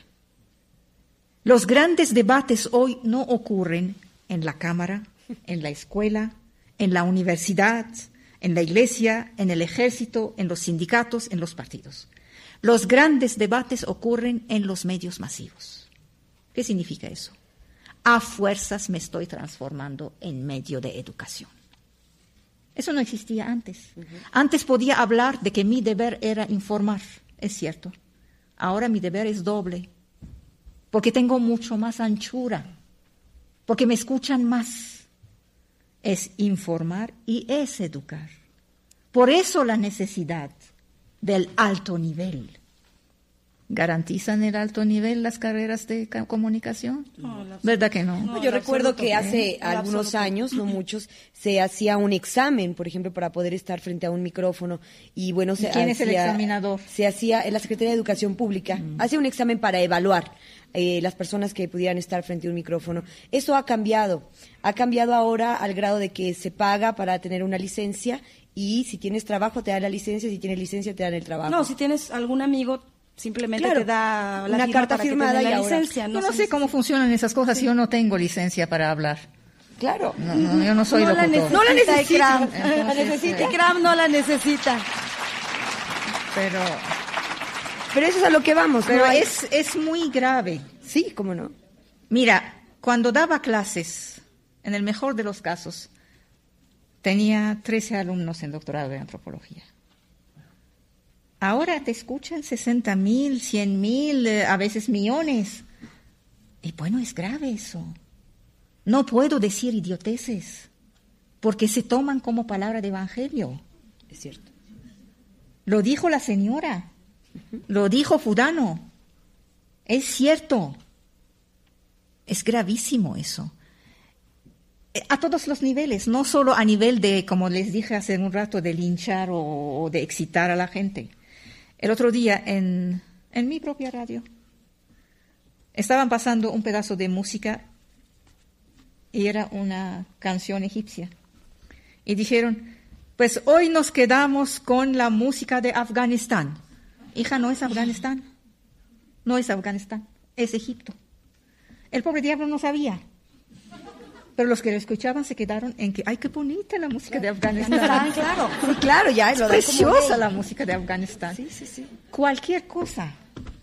Los grandes debates hoy no ocurren en la Cámara, en la escuela, en la universidad, en la iglesia, en el ejército, en los sindicatos, en los partidos. Los grandes debates ocurren en los medios masivos. ¿Qué significa eso? A fuerzas me estoy transformando en medio de educación. Eso no existía antes. Uh-huh. Antes podía hablar de que mi deber era informar, es cierto. Ahora mi deber es doble, porque tengo mucho más anchura, porque me escuchan más. Es informar y es educar. Por eso la necesidad del alto nivel. ¿Garantizan el alto nivel las carreras de comunicación? No, ¿verdad que no? no Yo recuerdo que hace algunos años, no muchos, se hacía un examen, por ejemplo, para poder estar frente a un micrófono. Y bueno, se ¿Y quién hacía, es el examinador? Se hacía en la Secretaría de Educación Pública. Mm. Hacía un examen para evaluar eh, las personas que pudieran estar frente a un micrófono. Eso ha cambiado. Ha cambiado ahora al grado de que se paga para tener una licencia y si tienes trabajo te dan la licencia, si tienes licencia te dan el trabajo. No, si tienes algún amigo simplemente claro, te da la una firma carta para firmada que y la ahora, licencia. No, yo no sé cómo funcionan esas cosas. Sí. Yo no tengo licencia para hablar. Claro. No, no, yo no soy no locutor. La no la necesita. Ikram. Entonces, la necesita. Ikram no la necesita. Pero, pero eso es a lo que vamos. Pero ¿no? Hay... es, es muy grave. Sí, cómo no. Mira, cuando daba clases, en el mejor de los casos, tenía trece alumnos en doctorado de antropología. Ahora te escuchan sesenta mil, cien mil, a veces millones. Y bueno, es grave eso. No puedo decir idioteces, porque se toman como palabra de evangelio. Es cierto. Lo dijo la señora, uh-huh. Lo dijo fulano. Es cierto. Es gravísimo eso. A todos los niveles, no solo a nivel de, como les dije hace un rato, de linchar o, o de excitar a la gente. El otro día, en, en mi propia radio, estaban pasando un pedazo de música y era una canción egipcia. Y dijeron, pues hoy nos quedamos con la música de Afganistán. Hija, no es Afganistán, no es Afganistán, es Egipto. El pobre diablo no sabía. Pero los que lo escuchaban se quedaron en que, ¡ay, qué bonita la música de Afganistán! Claro. Sí, claro, ya Es lo preciosa la música de Afganistán. Sí, sí, sí. Cualquier cosa.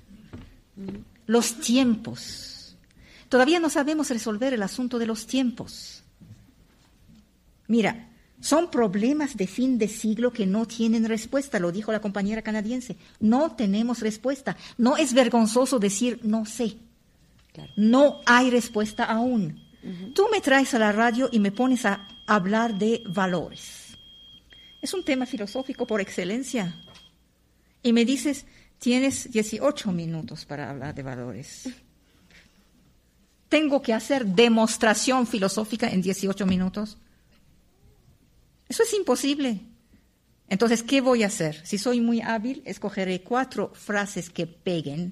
Los tiempos. Todavía no sabemos resolver el asunto de los tiempos. Mira, son problemas de fin de siglo que no tienen respuesta, lo dijo la compañera canadiense. No tenemos respuesta. No es vergonzoso decir no sé. Claro. No hay respuesta aún. Uh-huh. Tú me traes a la radio y me pones a hablar de valores. Es un tema filosófico por excelencia. Y me dices, tienes dieciocho minutos para hablar de valores. ¿Tengo que hacer demostración filosófica en dieciocho minutos? Eso es imposible. Entonces, ¿qué voy a hacer? Si soy muy hábil, escogeré cuatro frases que peguen.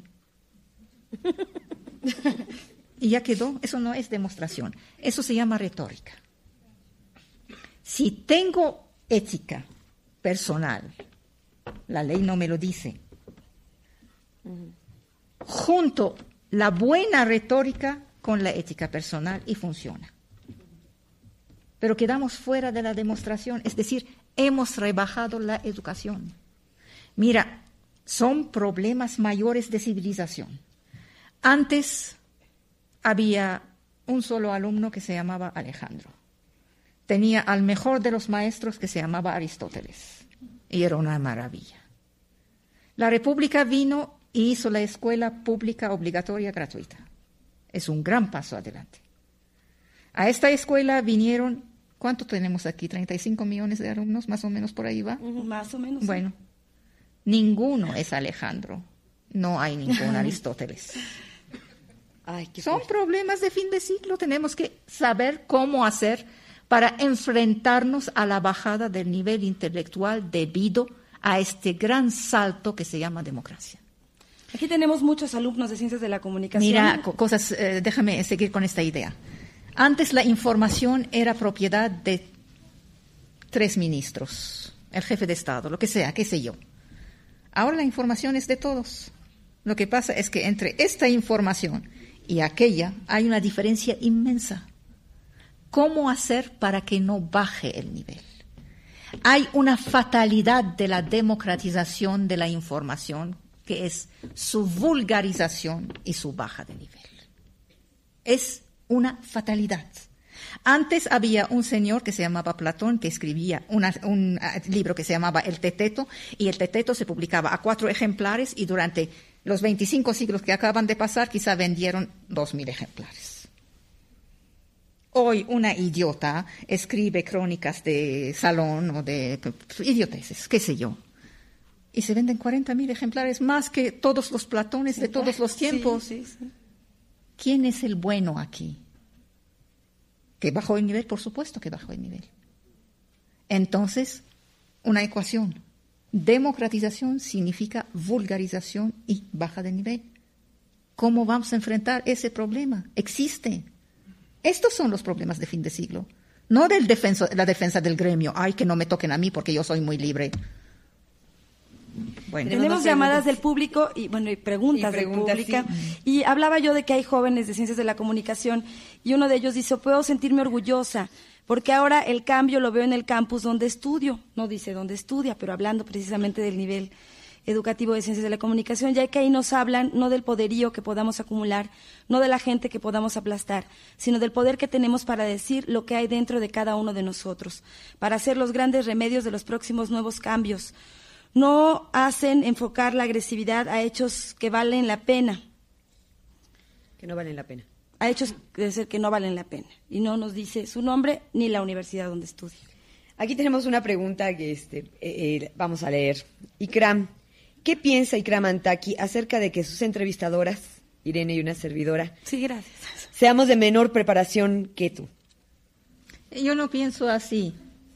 Y ya quedó. Eso no es demostración. Eso se llama retórica. Si tengo ética personal, la ley no me lo dice, junto la buena retórica con la ética personal y funciona. Pero quedamos fuera de la demostración, es decir, hemos rebajado la educación. Mira, son problemas mayores de civilización. Antes había un solo alumno que se llamaba Alejandro. Tenía al mejor de los maestros que se llamaba Aristóteles. Y era una maravilla. La República vino y hizo la escuela pública obligatoria gratuita. Es un gran paso adelante. A esta escuela vinieron, ¿cuánto tenemos aquí? ¿treinta y cinco millones de alumnos? Más o menos por ahí va. Uh-huh, más o menos. Bueno, sí. Ninguno es Alejandro. No hay ningún Aristóteles. Ay, qué Son fuerte. problemas de fin de siglo. Tenemos que saber cómo hacer para enfrentarnos a la bajada del nivel intelectual debido a este gran salto que se llama democracia. Aquí tenemos muchos alumnos de Ciencias de la Comunicación. Mira, co- cosas, eh, déjame seguir con esta idea. Antes la información era propiedad de tres ministros, el jefe de Estado, lo que sea, qué sé yo. Ahora la información es de todos. Lo que pasa es que entre esta información y aquella hay una diferencia inmensa. ¿Cómo hacer para que no baje el nivel? Hay una fatalidad de la democratización de la información, que es su vulgarización y su baja de nivel. Es una fatalidad. Antes había un señor que se llamaba Platón, que escribía una, un uh, libro que se llamaba El Teteto, y el Teteto se publicaba a cuatro ejemplares, y durante los veinticinco siglos que acaban de pasar, quizá vendieron dos mil ejemplares. Hoy una idiota escribe crónicas de salón o de idioteces, qué sé yo, y se venden cuarenta mil ejemplares, más que todos los Platones de todos los tiempos. Sí, sí, sí. ¿Quién es el bueno aquí? ¿Que bajó el nivel? Por supuesto que bajó el nivel. Entonces, una ecuación. Democratización significa vulgarización y baja de nivel. ¿Cómo vamos a enfrentar ese problema? Existe. Estos son los problemas de fin de siglo. No del defenso, la defensa del gremio. Ay, que no me toquen a mí porque yo soy muy libre. Bueno. Tenemos llamadas del público y bueno y preguntas, Y preguntas, del público. sí. Y hablaba yo de que hay jóvenes de Ciencias de la Comunicación y uno de ellos dice, puedo sentirme orgullosa porque ahora el cambio lo veo en el campus donde estudio. No dice dónde estudia, pero hablando precisamente del nivel educativo de Ciencias de la Comunicación, ya que ahí nos hablan no del poderío que podamos acumular, no de la gente que podamos aplastar, sino del poder que tenemos para decir lo que hay dentro de cada uno de nosotros, para hacer los grandes remedios de los próximos nuevos cambios. No hacen enfocar la agresividad a hechos que valen la pena, Que no valen la pena. a hechos de ser que no valen la pena. Y no nos dice su nombre ni la universidad donde estudia. Aquí tenemos una pregunta que este, eh, eh, vamos a leer. Ikram, ¿qué piensa Ikram Antaki acerca de que sus entrevistadoras, Irene y una servidora, Sí, gracias. seamos de menor preparación que tú? Yo no pienso así.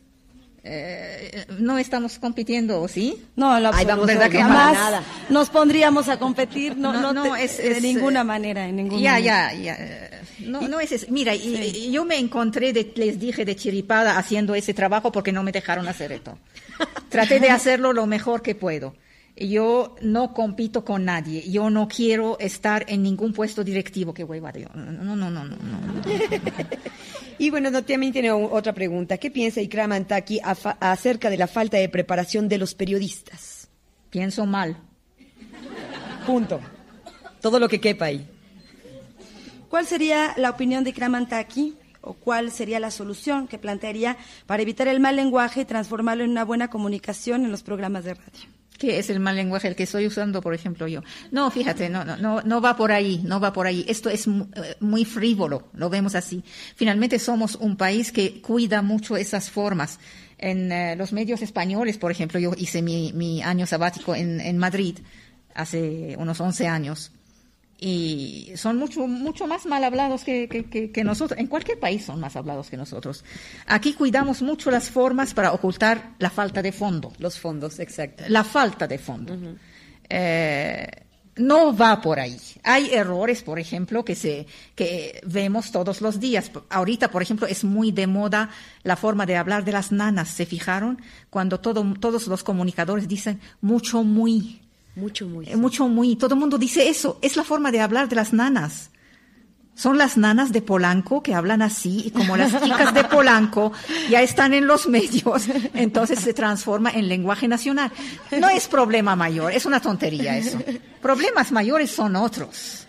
Eh, no estamos compitiendo, ¿o sí? No, en lo Ay, absoluto. vamos, ¿verdad no, que para jamás nada. nos pondríamos a competir, no, No, no, no, te- es- de es, ninguna eh, manera, en ninguna Ya, manera. ya, ya. No, no es eso. Mira, y, y yo me encontré, de, les dije, de chiripada haciendo ese trabajo porque no me dejaron hacer esto. Traté de hacerlo lo mejor que puedo. Yo no compito con nadie. Yo no quiero estar en ningún puesto directivo. Qué hueva. No, no, no, no, no. no. Y bueno, no, también tiene otra pregunta. ¿Qué piensa Ikram Antaki fa- acerca de la falta de preparación de los periodistas? Pienso mal. Punto. Todo lo que quepa ahí. ¿Cuál sería la opinión de Ikram Antaki o cuál sería la solución que plantearía para evitar el mal lenguaje y transformarlo en una buena comunicación en los programas de radio? ¿Qué es el mal lenguaje? El que estoy usando, por ejemplo, yo. No, fíjate, no, no, no, no va por ahí, no va por ahí. Esto es muy frívolo, lo vemos así. Finalmente somos un país que cuida mucho esas formas. En uh, los medios españoles, por ejemplo, yo hice mi, mi año sabático en, en Madrid hace unos once años. Y son mucho mucho más mal hablados que, que, que, que nosotros. En cualquier país son más hablados que nosotros. Aquí cuidamos mucho las formas para ocultar la falta de fondo. Los fondos, exacto. La falta de fondo. Uh-huh. Eh, no va por ahí. Hay errores, por ejemplo, que se que vemos todos los días. Ahorita, por ejemplo, es muy de moda la forma de hablar de las nanas. ¿Se fijaron? Cuando todo, todos los comunicadores dicen mucho, muy... Mucho, muy. Sí. Mucho, muy. Todo el mundo dice eso. Es la forma de hablar de las nanas. Son las nanas de Polanco que hablan así, y como las chicas de Polanco ya están en los medios, entonces se transforma en lenguaje nacional. No es problema mayor, es una tontería eso. Problemas mayores son otros.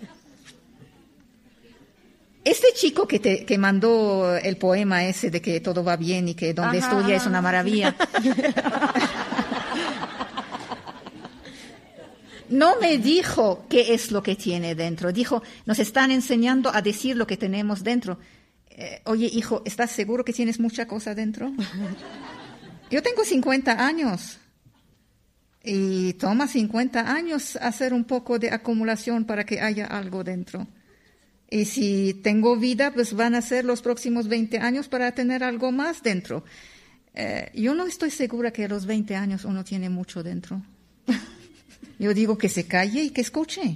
Este chico que te que mandó el poema ese de que todo va bien y que donde Ajá. estudia es una maravilla. No me dijo qué es lo que tiene dentro. Dijo, nos están enseñando a decir lo que tenemos dentro. Eh, Oye, hijo, ¿estás seguro que tienes mucha cosa dentro? Yo tengo cincuenta años. Y toma cincuenta años hacer un poco de acumulación para que haya algo dentro. Y si tengo vida, pues van a ser los próximos veinte años para tener algo más dentro. Eh, yo no estoy segura que a los veinte años uno tiene mucho dentro. Yo digo que se calle y que escuche.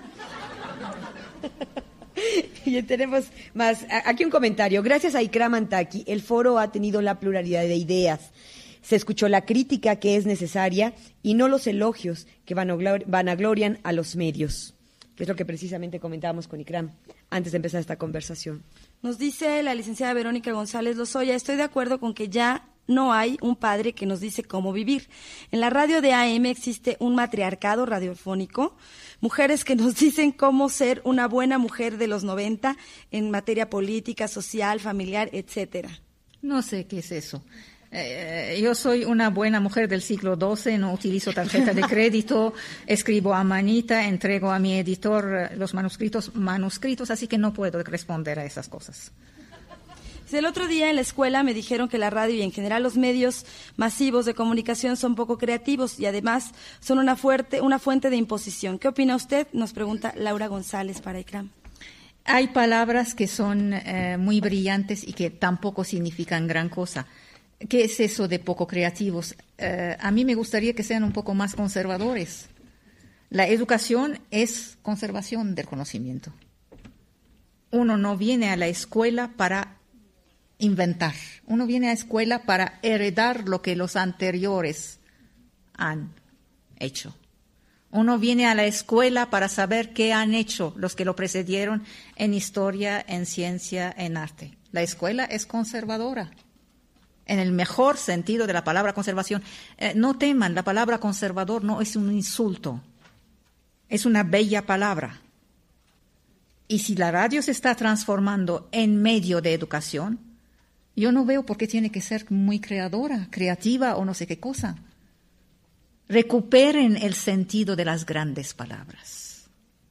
Y tenemos más. Aquí un comentario. Gracias a Ikram Antaki, el foro ha tenido la pluralidad de ideas. Se escuchó la crítica que es necesaria y no los elogios que vanaglorian a los medios, que es lo que precisamente comentábamos con Ikram antes de empezar esta conversación. Nos dice la licenciada Verónica González Lozoya, estoy de acuerdo con que ya no hay un padre que nos dice cómo vivir. En la radio de A M existe un matriarcado radiofónico, mujeres que nos dicen cómo ser una buena mujer de los noventa en materia política, social, familiar, etcétera. No sé qué es eso. Eh, yo soy una buena mujer del siglo doce, no utilizo tarjeta de crédito, escribo a manita, entrego a mi editor los manuscritos, manuscritos, así que no puedo responder a esas cosas. El otro día en la escuela me dijeron que la radio y en general los medios masivos de comunicación son poco creativos y además son una, fuerte, una fuente de imposición. ¿Qué opina usted? Nos pregunta Laura González para Ikram. Hay palabras que son eh, muy brillantes y que tampoco significan gran cosa. ¿Qué es eso de poco creativos? Eh, a mí me gustaría que sean un poco más conservadores. La educación es conservación del conocimiento. Uno no viene a la escuela para inventar. Uno viene a la escuela para heredar lo que los anteriores han hecho. Uno viene a la escuela para saber qué han hecho los que lo precedieron en historia, en ciencia, en arte. La escuela es conservadora, en el mejor sentido de la palabra conservación. Eh, no teman, la palabra conservador no es un insulto, es una bella palabra. Y si la radio se está transformando en medio de educación, yo no veo por qué tiene que ser muy creadora, creativa o no sé qué cosa. Recuperen el sentido de las grandes palabras.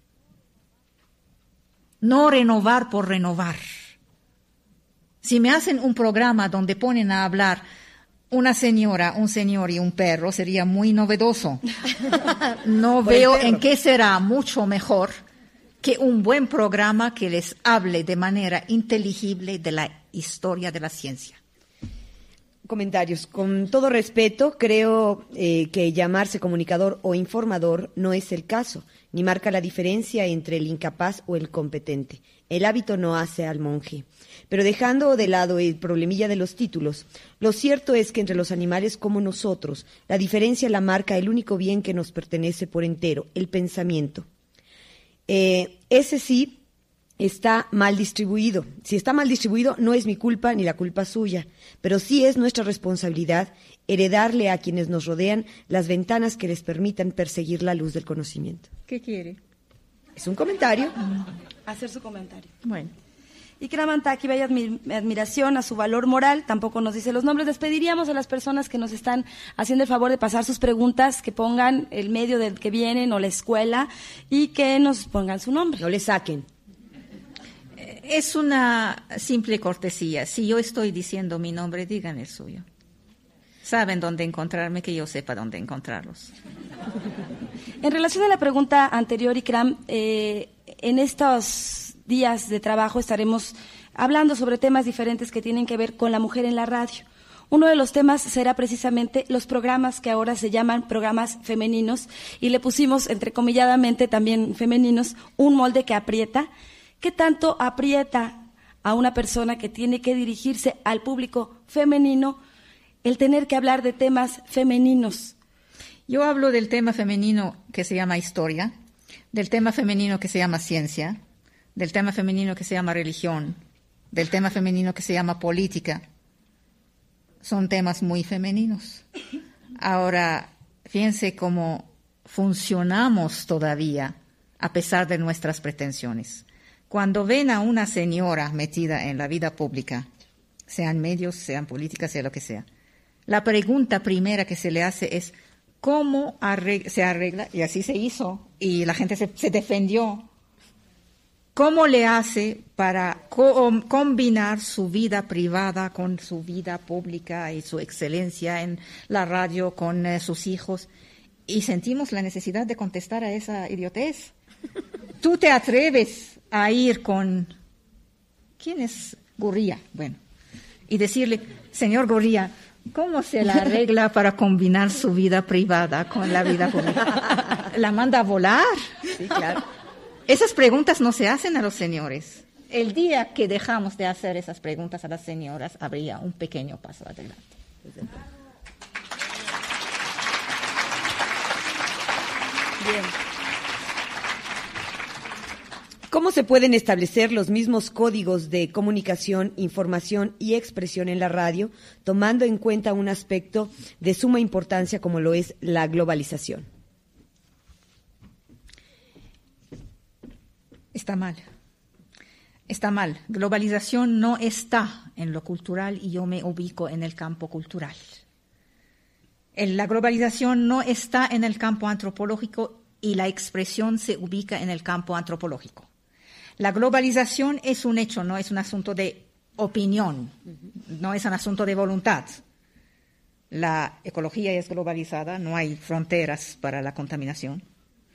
No renovar por renovar. Si me hacen un programa donde ponen a hablar una señora, un señor y un perro, sería muy novedoso. No veo en qué será mucho mejor que un buen programa que les hable de manera inteligible de la historia de la ciencia. Comentarios. Con todo respeto, creo eh, que llamarse comunicador o informador no es el caso, ni marca la diferencia entre el incapaz o el competente. El hábito no hace al monje. Pero dejando de lado el problemilla de los títulos, lo cierto es que entre los animales como nosotros, la diferencia la marca el único bien que nos pertenece por entero, el pensamiento. Eh, ese sí está mal distribuido. Si está mal distribuido, no es mi culpa ni la culpa suya, pero sí es nuestra responsabilidad heredarle a quienes nos rodean las ventanas que les permitan perseguir la luz del conocimiento. ¿Qué quiere? Es un comentario. Hacer su comentario. Bueno. Ikram Antaki, vaya admi- admiración a su valor moral, tampoco nos dice los nombres. Despediríamos a las personas que nos están haciendo el favor de pasar sus preguntas, que pongan el medio del que vienen o la escuela y que nos pongan su nombre. No le saquen. Es una simple cortesía. Si yo estoy diciendo mi nombre, digan el suyo. Saben dónde encontrarme, que yo sepa dónde encontrarlos. En relación a la pregunta anterior, Ikram, eh, en estos días de trabajo estaremos hablando sobre temas diferentes que tienen que ver con la mujer en la radio. Uno de los temas será precisamente los programas que ahora se llaman programas femeninos y le pusimos, entrecomilladamente, también femeninos, un molde que aprieta. ¿Qué tanto aprieta a una persona que tiene que dirigirse al público femenino el tener que hablar de temas femeninos? Yo hablo del tema femenino que se llama historia, del tema femenino que se llama ciencia, del tema femenino que se llama religión, del tema femenino que se llama política. Son temas muy femeninos. Ahora, fíjense cómo funcionamos todavía a pesar de nuestras pretensiones. Cuando ven a una señora metida en la vida pública, sean medios, sean políticas, sea lo que sea, la pregunta primera que se le hace es ¿cómo arregla, se arregla? Y así se hizo, y la gente se, se defendió. ¿Cómo le hace para co- combinar su vida privada con su vida pública y su excelencia en la radio con eh, sus hijos? Y sentimos la necesidad de contestar a esa idiotez. ¿Tú te atreves a ir con, ¿quién es Gurría? Bueno, y decirle, señor Gurría, ¿cómo se la arregla para combinar su vida privada con la vida pública? ¿La manda a volar? Sí, claro. Esas preguntas no se hacen a los señores. El día que dejamos de hacer esas preguntas a las señoras, habría un pequeño paso adelante. Bien. ¿Cómo se pueden establecer los mismos códigos de comunicación, información y expresión en la radio, tomando en cuenta un aspecto de suma importancia como lo es la globalización? Está mal. Está mal. Globalización no está en lo cultural y yo me ubico en el campo cultural. El- La globalización no está en el campo antropológico y la expresión se ubica en el campo antropológico. La globalización es un hecho, no es un asunto de opinión, no es un asunto de voluntad. La ecología es globalizada, no hay fronteras para la contaminación.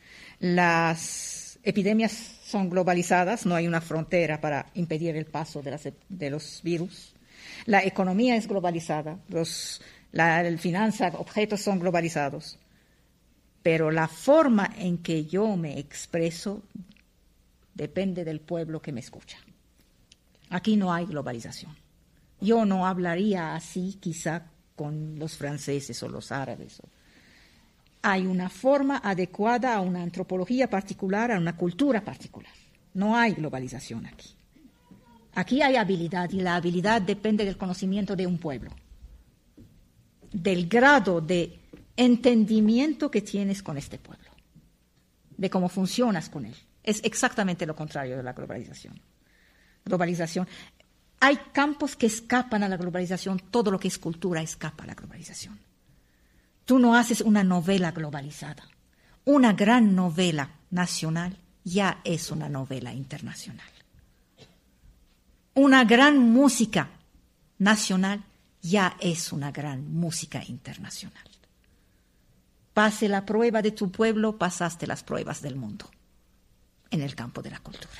Las epidemias son globalizadas, no hay una frontera para impedir el paso de, las, de los virus. La economía es globalizada, los, la el finanza, objetos son globalizados. Pero la forma en que yo me expreso depende del pueblo que me escucha. Aquí no hay globalización. Yo no hablaría así quizá con los franceses o los árabes. Hay una forma adecuada a una antropología particular, a una cultura particular. No hay globalización aquí. Aquí hay habilidad y la habilidad depende del conocimiento de un pueblo, del grado de entendimiento que tienes con este pueblo, de cómo funcionas con él. Es exactamente lo contrario de la globalización. Globalización. Hay campos que escapan a la globalización, todo lo que es cultura escapa a la globalización. Tú no haces una novela globalizada. Una gran novela nacional ya es una novela internacional. Una gran música nacional ya es una gran música internacional. Pase la prueba de tu pueblo, pasaste las pruebas del mundo en el campo de la cultura.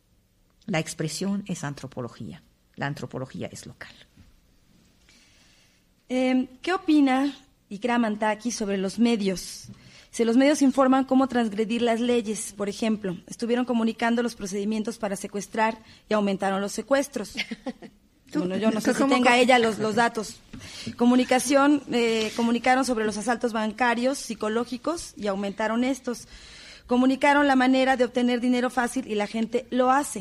La expresión es antropología, la antropología es local. Eh, ¿Qué opina Ikram Antaki sobre los medios? Si los medios informan cómo transgredir las leyes, por ejemplo, estuvieron comunicando los procedimientos para secuestrar y aumentaron los secuestros. Bueno, yo no sé si tenga ella los, los datos. Comunicación, eh, comunicaron sobre los asaltos bancarios, psicológicos y aumentaron estos. Comunicaron la manera de obtener dinero fácil y la gente lo hace.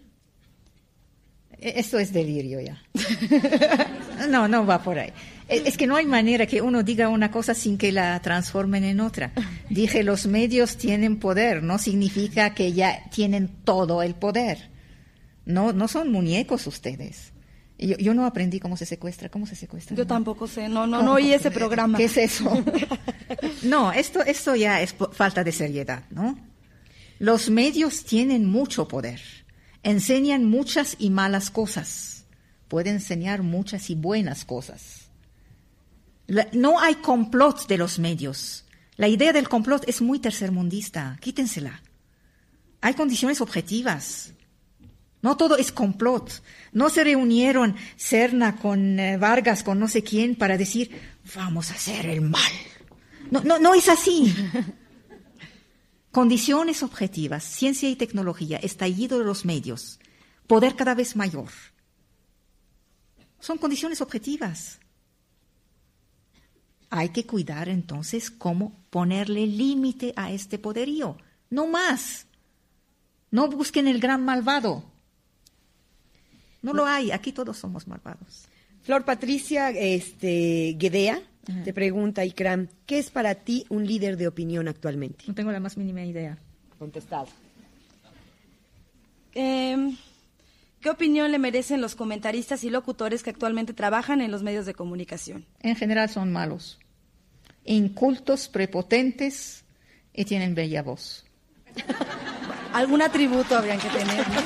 Esto es delirio ya. No, no va por ahí. Es que no hay manera que uno diga una cosa sin que la transformen en otra. Dije, los medios tienen poder, no significa que ya tienen todo el poder. No, no son muñecos ustedes. Yo, yo no aprendí cómo se secuestra. ¿Cómo se secuestra? Yo tampoco sé, no, no, no oí ese programa. ¿Qué es eso? No, esto, esto ya es falta de seriedad, ¿no? Los medios tienen mucho poder. Enseñan muchas y malas cosas. Pueden enseñar muchas y buenas cosas. La, no hay complot de los medios. La idea del complot es muy tercermundista. Quítensela. Hay condiciones objetivas. No todo es complot. No se reunieron Serna con eh, Vargas, con no sé quién, para decir, vamos a hacer el mal. No, no, no es así. Condiciones objetivas, ciencia y tecnología, estallido de los medios, poder cada vez mayor. Son condiciones objetivas. Hay que cuidar entonces cómo ponerle límite a este poderío. No más. No busquen el gran malvado. No lo hay. Aquí todos somos malvados. Flor Patricia este, Guedea uh-huh. te pregunta, Ikram, ¿qué es para ti un líder de opinión actualmente? No tengo la más mínima idea. Contestado. Eh, ¿Qué opinión le merecen los comentaristas y locutores que actualmente trabajan en los medios de comunicación? En general son malos, incultos, prepotentes y tienen bella voz. Algún atributo habrían que tener, ¿no?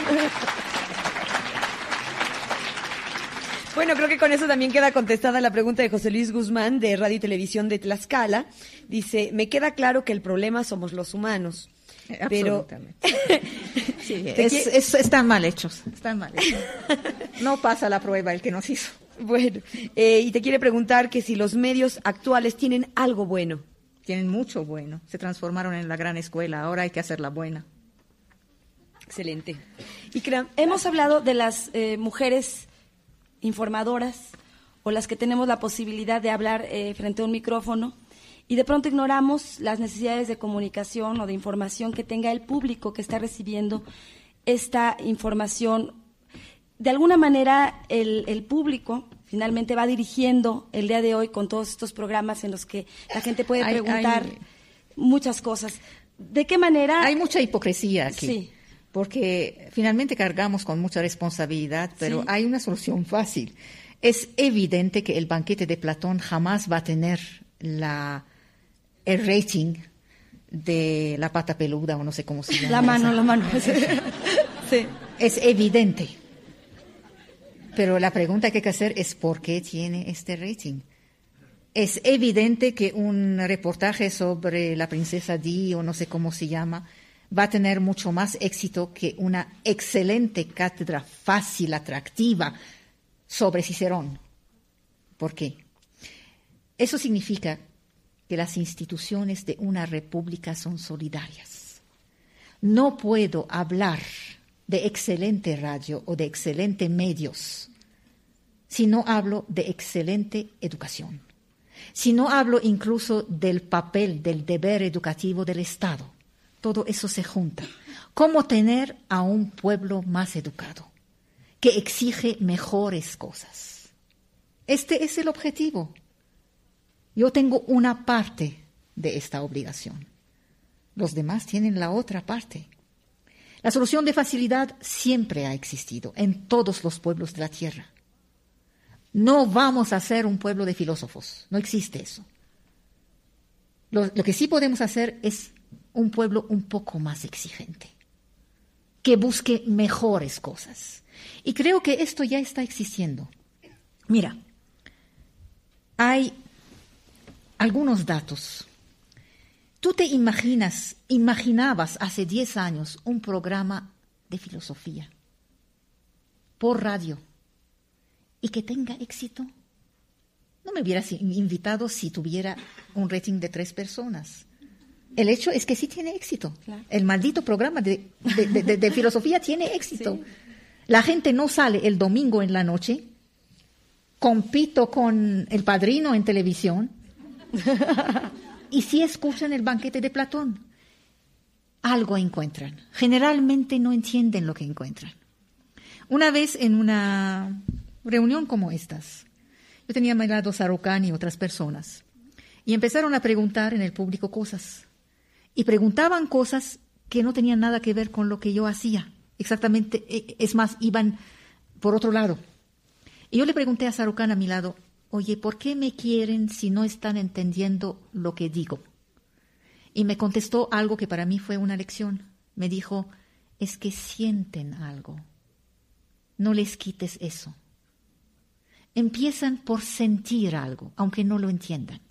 Bueno, creo que con eso también queda contestada la pregunta de José Luis Guzmán de Radio y Televisión de Tlaxcala. Dice, me queda claro que el problema somos los humanos. Absolutamente. Pero... sí, es, es, están mal hechos, están mal hechos. No pasa la prueba el que nos hizo. Bueno, eh, y te quiere preguntar que si los medios actuales tienen algo bueno. Tienen mucho bueno. Se transformaron en la gran escuela, ahora hay que hacerla buena. Excelente. Y Ikram, hemos hablado de las eh, mujeres informadoras o las que tenemos la posibilidad de hablar eh, frente a un micrófono y de pronto ignoramos las necesidades de comunicación o de información que tenga el público que está recibiendo esta información. De alguna manera el, el público finalmente va dirigiendo el día de hoy con todos estos programas en los que la gente puede hay, preguntar hay, muchas cosas. ¿De qué manera? Hay mucha hipocresía aquí. Sí. Porque finalmente cargamos con mucha responsabilidad, pero sí. hay una solución fácil. Es evidente que el banquete de Platón jamás va a tener la, el rating de la pata peluda o no sé cómo se llama. La mano, esa. la mano. Sí. Es evidente. Pero la pregunta que hay que hacer es ¿por qué tiene este rating? Es evidente que un reportaje sobre la princesa Di o no sé cómo se llama va a tener mucho más éxito que una excelente cátedra fácil, atractiva sobre Cicerón. ¿Por qué? Eso significa que las instituciones de una república son solidarias. No puedo hablar de excelente radio o de excelentes medios si no hablo de excelente educación, si no hablo incluso del papel, del deber educativo del Estado. Todo eso se junta. ¿Cómo tener a un pueblo más educado, que exige mejores cosas? Este es el objetivo. Yo tengo una parte de esta obligación. Los demás tienen la otra parte. La solución de facilidad siempre ha existido en todos los pueblos de la tierra. No vamos a ser un pueblo de filósofos. No existe eso. Lo, lo que sí podemos hacer es un pueblo un poco más exigente, que busque mejores cosas. Y creo que esto ya está existiendo. Mira, hay algunos datos. ¿Tú te imaginas, imaginabas hace diez años un programa de filosofía por radio y que tenga éxito? no me hubieras invitado si tuviera un rating de tres personas. El hecho es que sí tiene éxito. Claro. El maldito programa de, de, de, de, de filosofía tiene éxito. Sí. La gente no sale el domingo en la noche, compito con El Padrino en televisión, y sí escuchan el banquete de Platón. Algo encuentran. Generalmente no entienden lo que encuentran. Una vez en una reunión como estas, yo tenía a mi lado Sarucán y otras personas, y empezaron a preguntar en el público cosas. Y preguntaban cosas que no tenían nada que ver con lo que yo hacía. Exactamente, es más, iban por otro lado. Y yo le pregunté a Sarucán a mi lado, oye, ¿por qué me quieren si no están entendiendo lo que digo? Y me contestó algo que para mí fue una lección. Me dijo, es que sienten algo. No les quites eso. Empiezan por sentir algo, aunque no lo entiendan.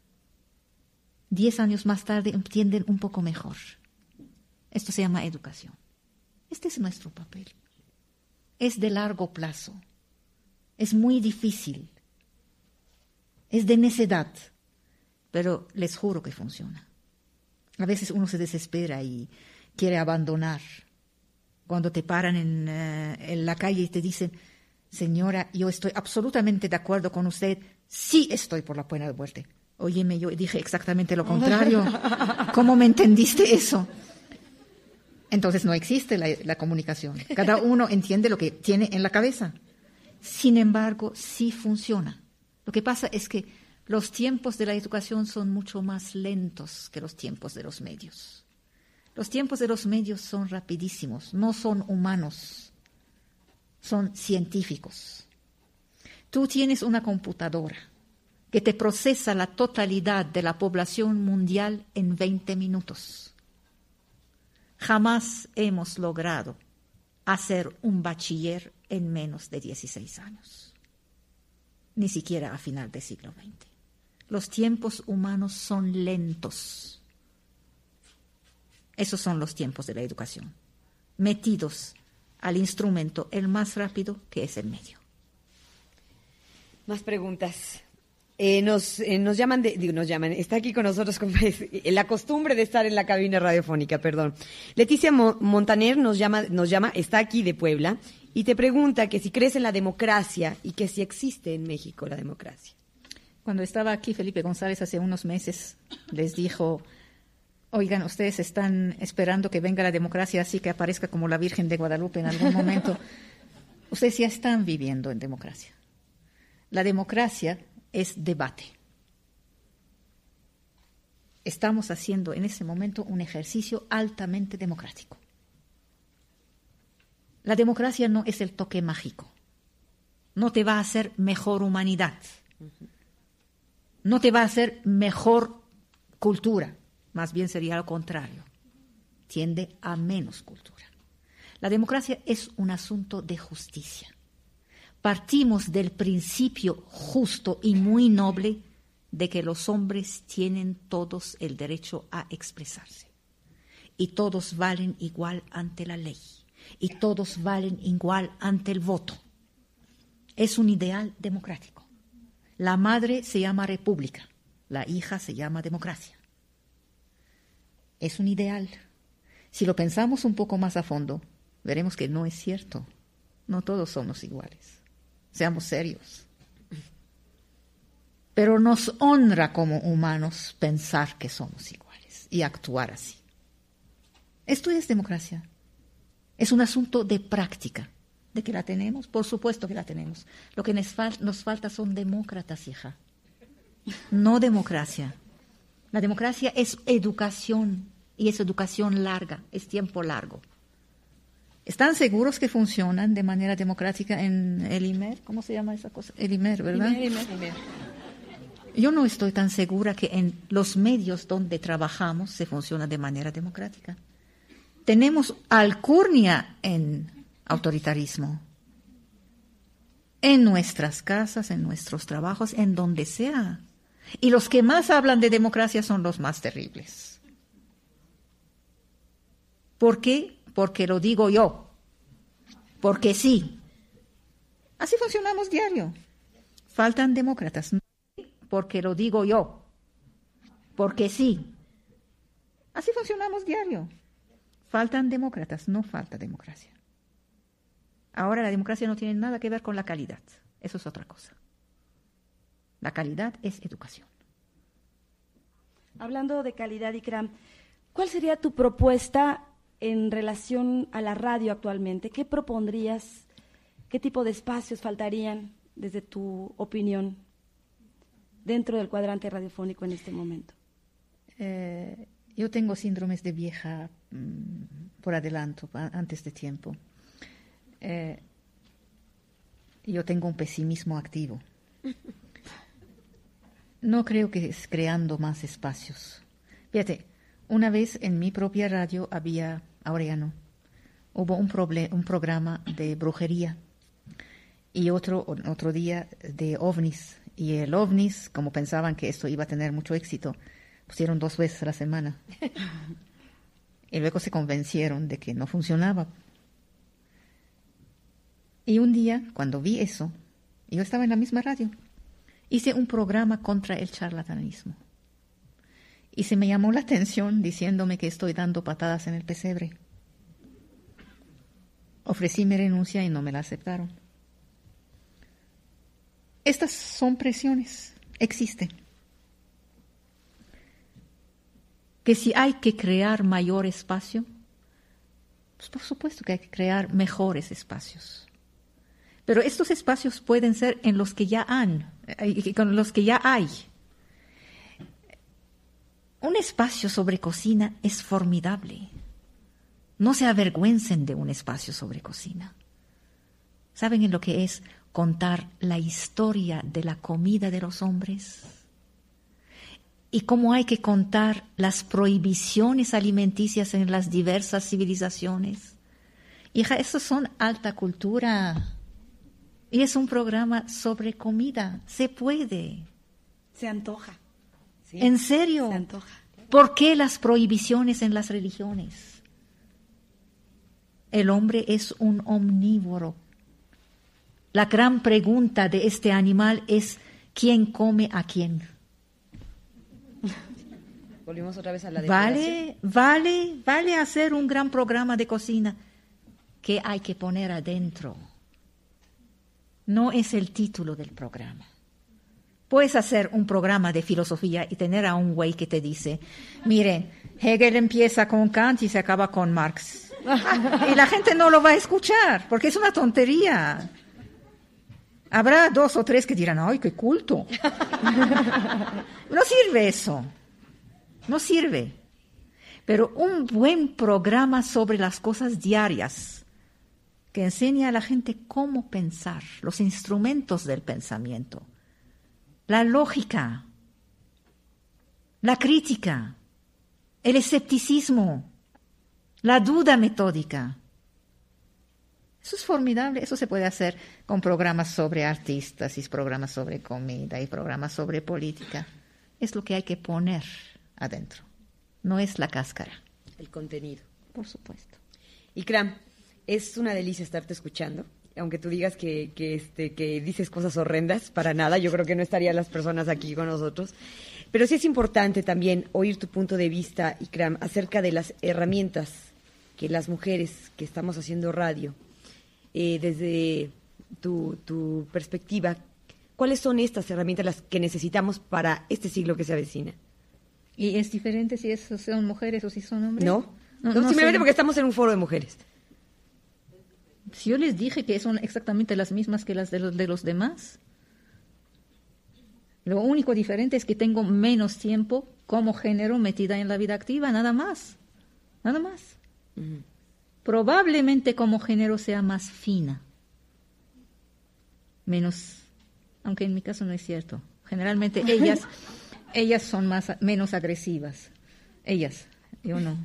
Diez años más tarde entienden un poco mejor. Esto se llama educación. Este es nuestro papel. Es de largo plazo. Es muy difícil. Es de necedad. Pero les juro que funciona. A veces uno se desespera y quiere abandonar. Cuando te paran en, uh, en la calle y te dicen, señora, yo estoy absolutamente de acuerdo con usted, sí estoy por la pena de muerte. Óyeme, yo dije exactamente lo contrario. ¿Cómo me entendiste eso? Entonces no existe la, la comunicación. Cada uno entiende lo que tiene en la cabeza. Sin embargo, sí funciona. Lo que pasa es que los tiempos de la educación son mucho más lentos que los tiempos de los medios. Los tiempos de los medios son rapidísimos, no son humanos, son científicos. Tú tienes una computadora que te procesa la totalidad de la población mundial en veinte minutos. Jamás hemos logrado hacer un bachiller en menos de dieciséis años, ni siquiera a final del siglo veinte. Los tiempos humanos son lentos. Esos son los tiempos de la educación, metidos al instrumento el más rápido, que es el medio. Más preguntas. Eh, nos, eh, nos llaman, de, digo, nos llaman, está aquí con nosotros con, la costumbre de estar en la cabina radiofónica, perdón. Leticia Mo, Montaner nos llama, nos llama, está aquí de Puebla, y te pregunta que si crees en la democracia y que si existe en México la democracia. Cuando estaba aquí Felipe González hace unos meses, les dijo, oigan, ustedes están esperando que venga la democracia así que aparezca como la Virgen de Guadalupe en algún momento. Ustedes ya están viviendo en democracia. La democracia es debate. Estamos haciendo en ese momento un ejercicio altamente democrático. La democracia no es el toque mágico. No te va a hacer mejor humanidad. No te va a hacer mejor cultura. Más bien sería lo contrario. Tiende a menos cultura. La democracia es un asunto de justicia. Partimos del principio justo y muy noble de que los hombres tienen todos el derecho a expresarse. Y todos valen igual ante la ley. Y todos valen igual ante el voto. Es un ideal democrático. La madre se llama república, la hija se llama democracia. Es un ideal. Si lo pensamos un poco más a fondo, veremos que no es cierto. No todos somos iguales. Seamos serios. Pero nos honra como humanos pensar que somos iguales y actuar así. Esto es democracia. Es un asunto de práctica. ¿De que la tenemos? Por supuesto que la tenemos. Lo que nos, fal- nos falta son demócratas, hija. No democracia. La democracia es educación, y es educación larga, es tiempo largo. ¿Están seguros que funcionan de manera democrática en el I M E R? ¿Cómo se llama esa cosa? El I M E R, ¿verdad? I M E R, I M E R. Yo no estoy tan segura que en los medios donde trabajamos se funciona de manera democrática. Tenemos alcurnia en autoritarismo. En nuestras casas, en nuestros trabajos, en donde sea. Y los que más hablan de democracia son los más terribles. ¿Por qué? Porque lo digo yo. Porque sí. Así funcionamos diario. Faltan demócratas. porque lo digo yo, porque sí. Así funcionamos diario. Faltan demócratas, no falta democracia. Ahora la democracia no tiene nada que ver con la calidad, eso es otra cosa. La calidad es educación. Hablando de calidad, Ikram, ¿cuál sería tu propuesta en relación a la radio actualmente? ¿Qué propondrías? ¿Qué tipo de espacios faltarían, desde tu opinión, dentro del cuadrante radiofónico en este momento? Eh, yo tengo síndromes de vieja mmm, por adelanto, antes de tiempo. Eh, yo tengo un pesimismo activo. No creo que es creando más espacios. Fíjate, una vez en mi propia radio había, ahora ya no, hubo un, proble- un programa de brujería y otro, otro día de ovnis. Y el ovnis, como pensaban que esto iba a tener mucho éxito, pusieron dos veces a la semana. Y luego se convencieron de que no funcionaba. Y un día, cuando vi eso, yo estaba en la misma radio, hice un programa contra el charlatanismo. Y se me llamó la atención diciéndome que estoy dando patadas en el pesebre. Ofrecí mi renuncia y no me la aceptaron. Estas son presiones, existen. Que si hay que crear mayor espacio, pues por supuesto que hay que crear mejores espacios. Pero estos espacios pueden ser en los que ya han, con los que ya hay. Un espacio sobre cocina es formidable. No se avergüencen de un espacio sobre cocina. ¿Saben en lo que es contar la historia de la comida de los hombres? Y cómo hay que contar las prohibiciones alimenticias en las diversas civilizaciones. Hija, eso son alta cultura. Y es un programa sobre comida. Se puede. Se antoja. ¿Sí? ¿En serio? Se antoja. ¿Por qué las prohibiciones en las religiones? El hombre es un omnívoro. La gran pregunta de este animal es ¿quién come a quién? Volvimos otra vez a la Vale, vale, vale hacer un gran programa de cocina. ¿Qué hay que poner adentro? No es el título del programa. Puedes hacer un programa de filosofía y tener a un güey que te dice, miren, Hegel empieza con Kant y se acaba con Marx. Y la gente no lo va a escuchar, porque es una tontería. Habrá dos o tres que dirán, ¡ay, qué culto! No sirve eso. No sirve. Pero un buen programa sobre las cosas diarias que enseña a la gente cómo pensar, los instrumentos del pensamiento, la lógica, la crítica, el escepticismo, la duda metódica. Eso es formidable, eso se puede hacer con programas sobre artistas y programas sobre comida y programas sobre política. Es lo que hay que poner adentro, no es la cáscara. El contenido. Por supuesto. Ikram, es una delicia estarte escuchando, aunque tú digas que, que, este, que dices cosas horrendas, para nada, yo creo que no estarían las personas aquí con nosotros. Pero sí es importante también oír tu punto de vista, Ikram, acerca de las herramientas que las mujeres que estamos haciendo radio, eh, desde tu, tu perspectiva, ¿cuáles son estas herramientas las que necesitamos para este siglo que se avecina? ¿Y es diferente si esos son mujeres o si son hombres? No, no, no, no simplemente sé. porque estamos en un foro de mujeres. Si yo les dije que son exactamente las mismas que las de los, de los demás, lo único diferente es que tengo menos tiempo como género metida en la vida activa, nada más, nada más. Uh-huh. Probablemente como género sea más fina, menos, aunque en mi caso no es cierto. Generalmente ellas, ellas son más, menos agresivas, ellas, yo no.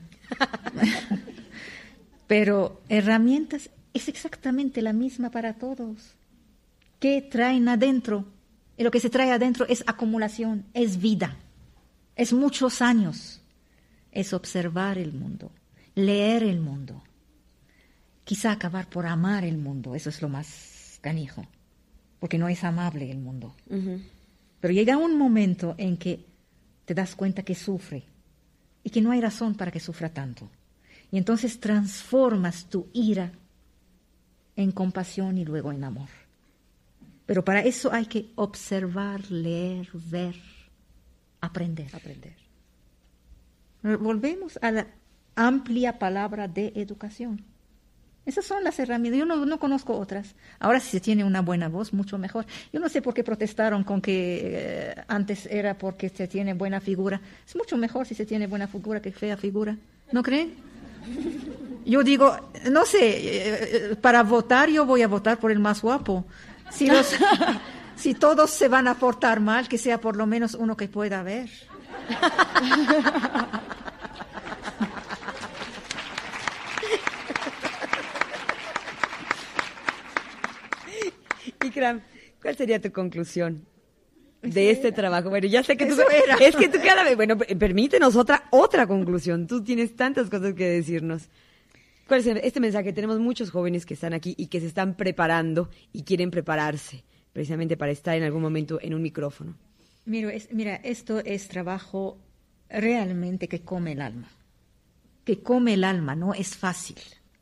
Pero herramientas es exactamente la misma para todos. ¿Qué traen adentro? Y lo que se trae adentro es acumulación, es vida, es muchos años, es observar el mundo, leer el mundo, quizá acabar por amar el mundo, eso es lo más canijo, porque no es amable el mundo. Uh-huh. Pero llega un momento en que te das cuenta que sufre y que no hay razón para que sufra tanto. Y entonces transformas tu ira en compasión y luego en amor. Pero para eso hay que observar, leer, ver, aprender. Aprender. Volvemos a la amplia palabra de educación. Esas son las herramientas. Yo no, no conozco otras. Ahora si se tiene una buena voz, mucho mejor. Yo no sé por qué protestaron con que eh, antes era porque se tiene buena figura. Es mucho mejor si se tiene buena figura que fea figura. ¿No creen? Yo digo, no sé, eh, para votar yo voy a votar por el más guapo. Si, los, si todos se van a portar mal, que sea por lo menos uno que pueda ver. Ikram, ¿cuál sería tu conclusión de este trabajo? Bueno, ya sé que tú Eso era. es que tú cada vez, bueno, permítenos otra otra conclusión. Tú tienes tantas cosas que decirnos. ¿Cuál es este mensaje? Tenemos muchos jóvenes que están aquí y que se están preparando y quieren prepararse precisamente para estar en algún momento en un micrófono. Mira, es, mira, esto es trabajo realmente que come el alma. Que come el alma, no es fácil.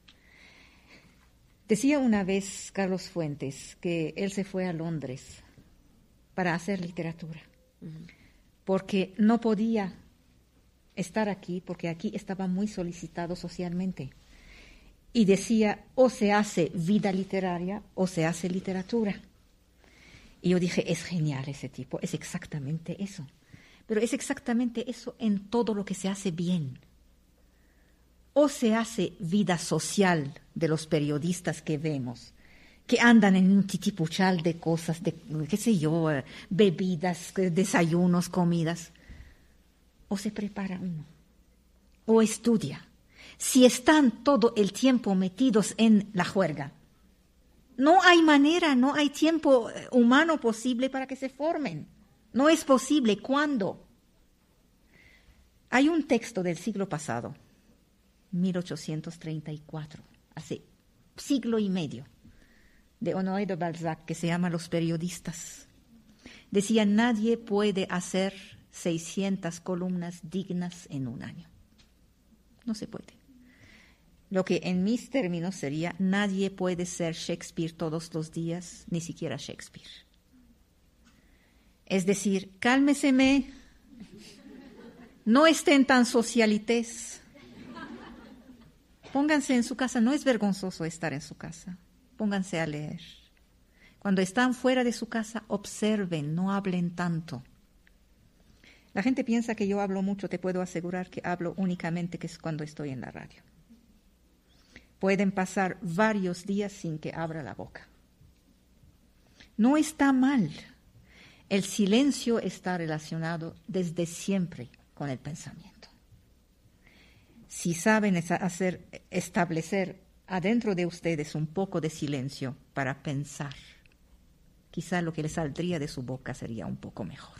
Decía una vez Carlos Fuentes que él se fue a Londres para hacer literatura, uh-huh. porque no podía estar aquí, porque aquí estaba muy solicitado socialmente. Y decía, o se hace vida literaria o se hace literatura. Y yo dije, es genial ese tipo, es exactamente eso. Pero es exactamente eso en todo lo que se hace bien. O se hace vida social de los periodistas que vemos, que andan en un titipuchal de cosas, de qué sé yo, bebidas, desayunos, comidas. O se prepara uno, o estudia. Si están todo el tiempo metidos en la juerga, no hay manera, no hay tiempo humano posible para que se formen. No es posible. ¿Cuándo? Hay un texto del siglo pasado, mil ochocientos treinta y cuatro, hace siglo y medio, de Honoré de Balzac, que se llama Los periodistas. Decía, nadie puede hacer seiscientas columnas dignas en un año. No se puede. Lo que en mis términos sería, nadie puede ser Shakespeare todos los días, ni siquiera Shakespeare. Es decir, cálmeseme, no estén tan socialités. Pónganse en su casa, no es vergonzoso estar en su casa. Pónganse a leer. Cuando están fuera de su casa, observen, no hablen tanto. La gente piensa que yo hablo mucho, te puedo asegurar que hablo únicamente que es cuando estoy en la radio. Pueden pasar varios días sin que abra la boca. No está mal. El silencio está relacionado desde siempre con el pensamiento. Si saben hacer, establecer adentro de ustedes un poco de silencio para pensar, quizá lo que les saldría de su boca sería un poco mejor.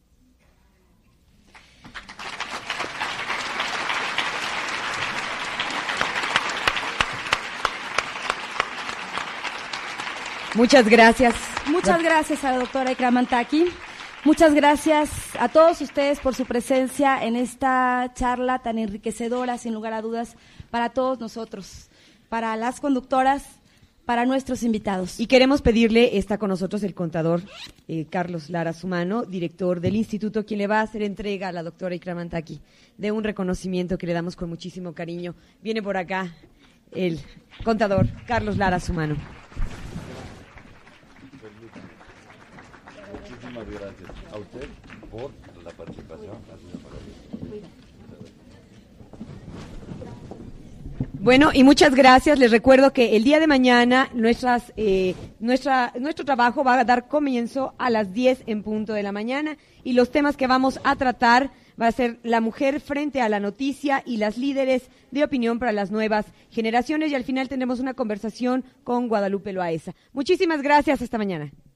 Muchas gracias. Muchas gracias a la doctora Ikram Antaki. Muchas gracias a todos ustedes por su presencia en esta charla tan enriquecedora, sin lugar a dudas, para todos nosotros, para las conductoras, para nuestros invitados. Y queremos pedirle, está con nosotros el contador eh, Carlos Lara Sumano, director del instituto, quien le va a hacer entrega a la doctora Ikram Antaki de un reconocimiento que le damos con muchísimo cariño. Viene por acá el contador Carlos Lara Sumano. Muchísimas gracias a usted por la participación. Bueno, y muchas gracias. Les recuerdo que el día de mañana nuestras, eh, nuestra, nuestro trabajo va a dar comienzo a las diez en punto de la mañana y los temas que vamos a tratar va a ser la mujer frente a la noticia y las líderes de opinión para las nuevas generaciones y al final tendremos una conversación con Guadalupe Loaesa. Muchísimas gracias. Hasta mañana.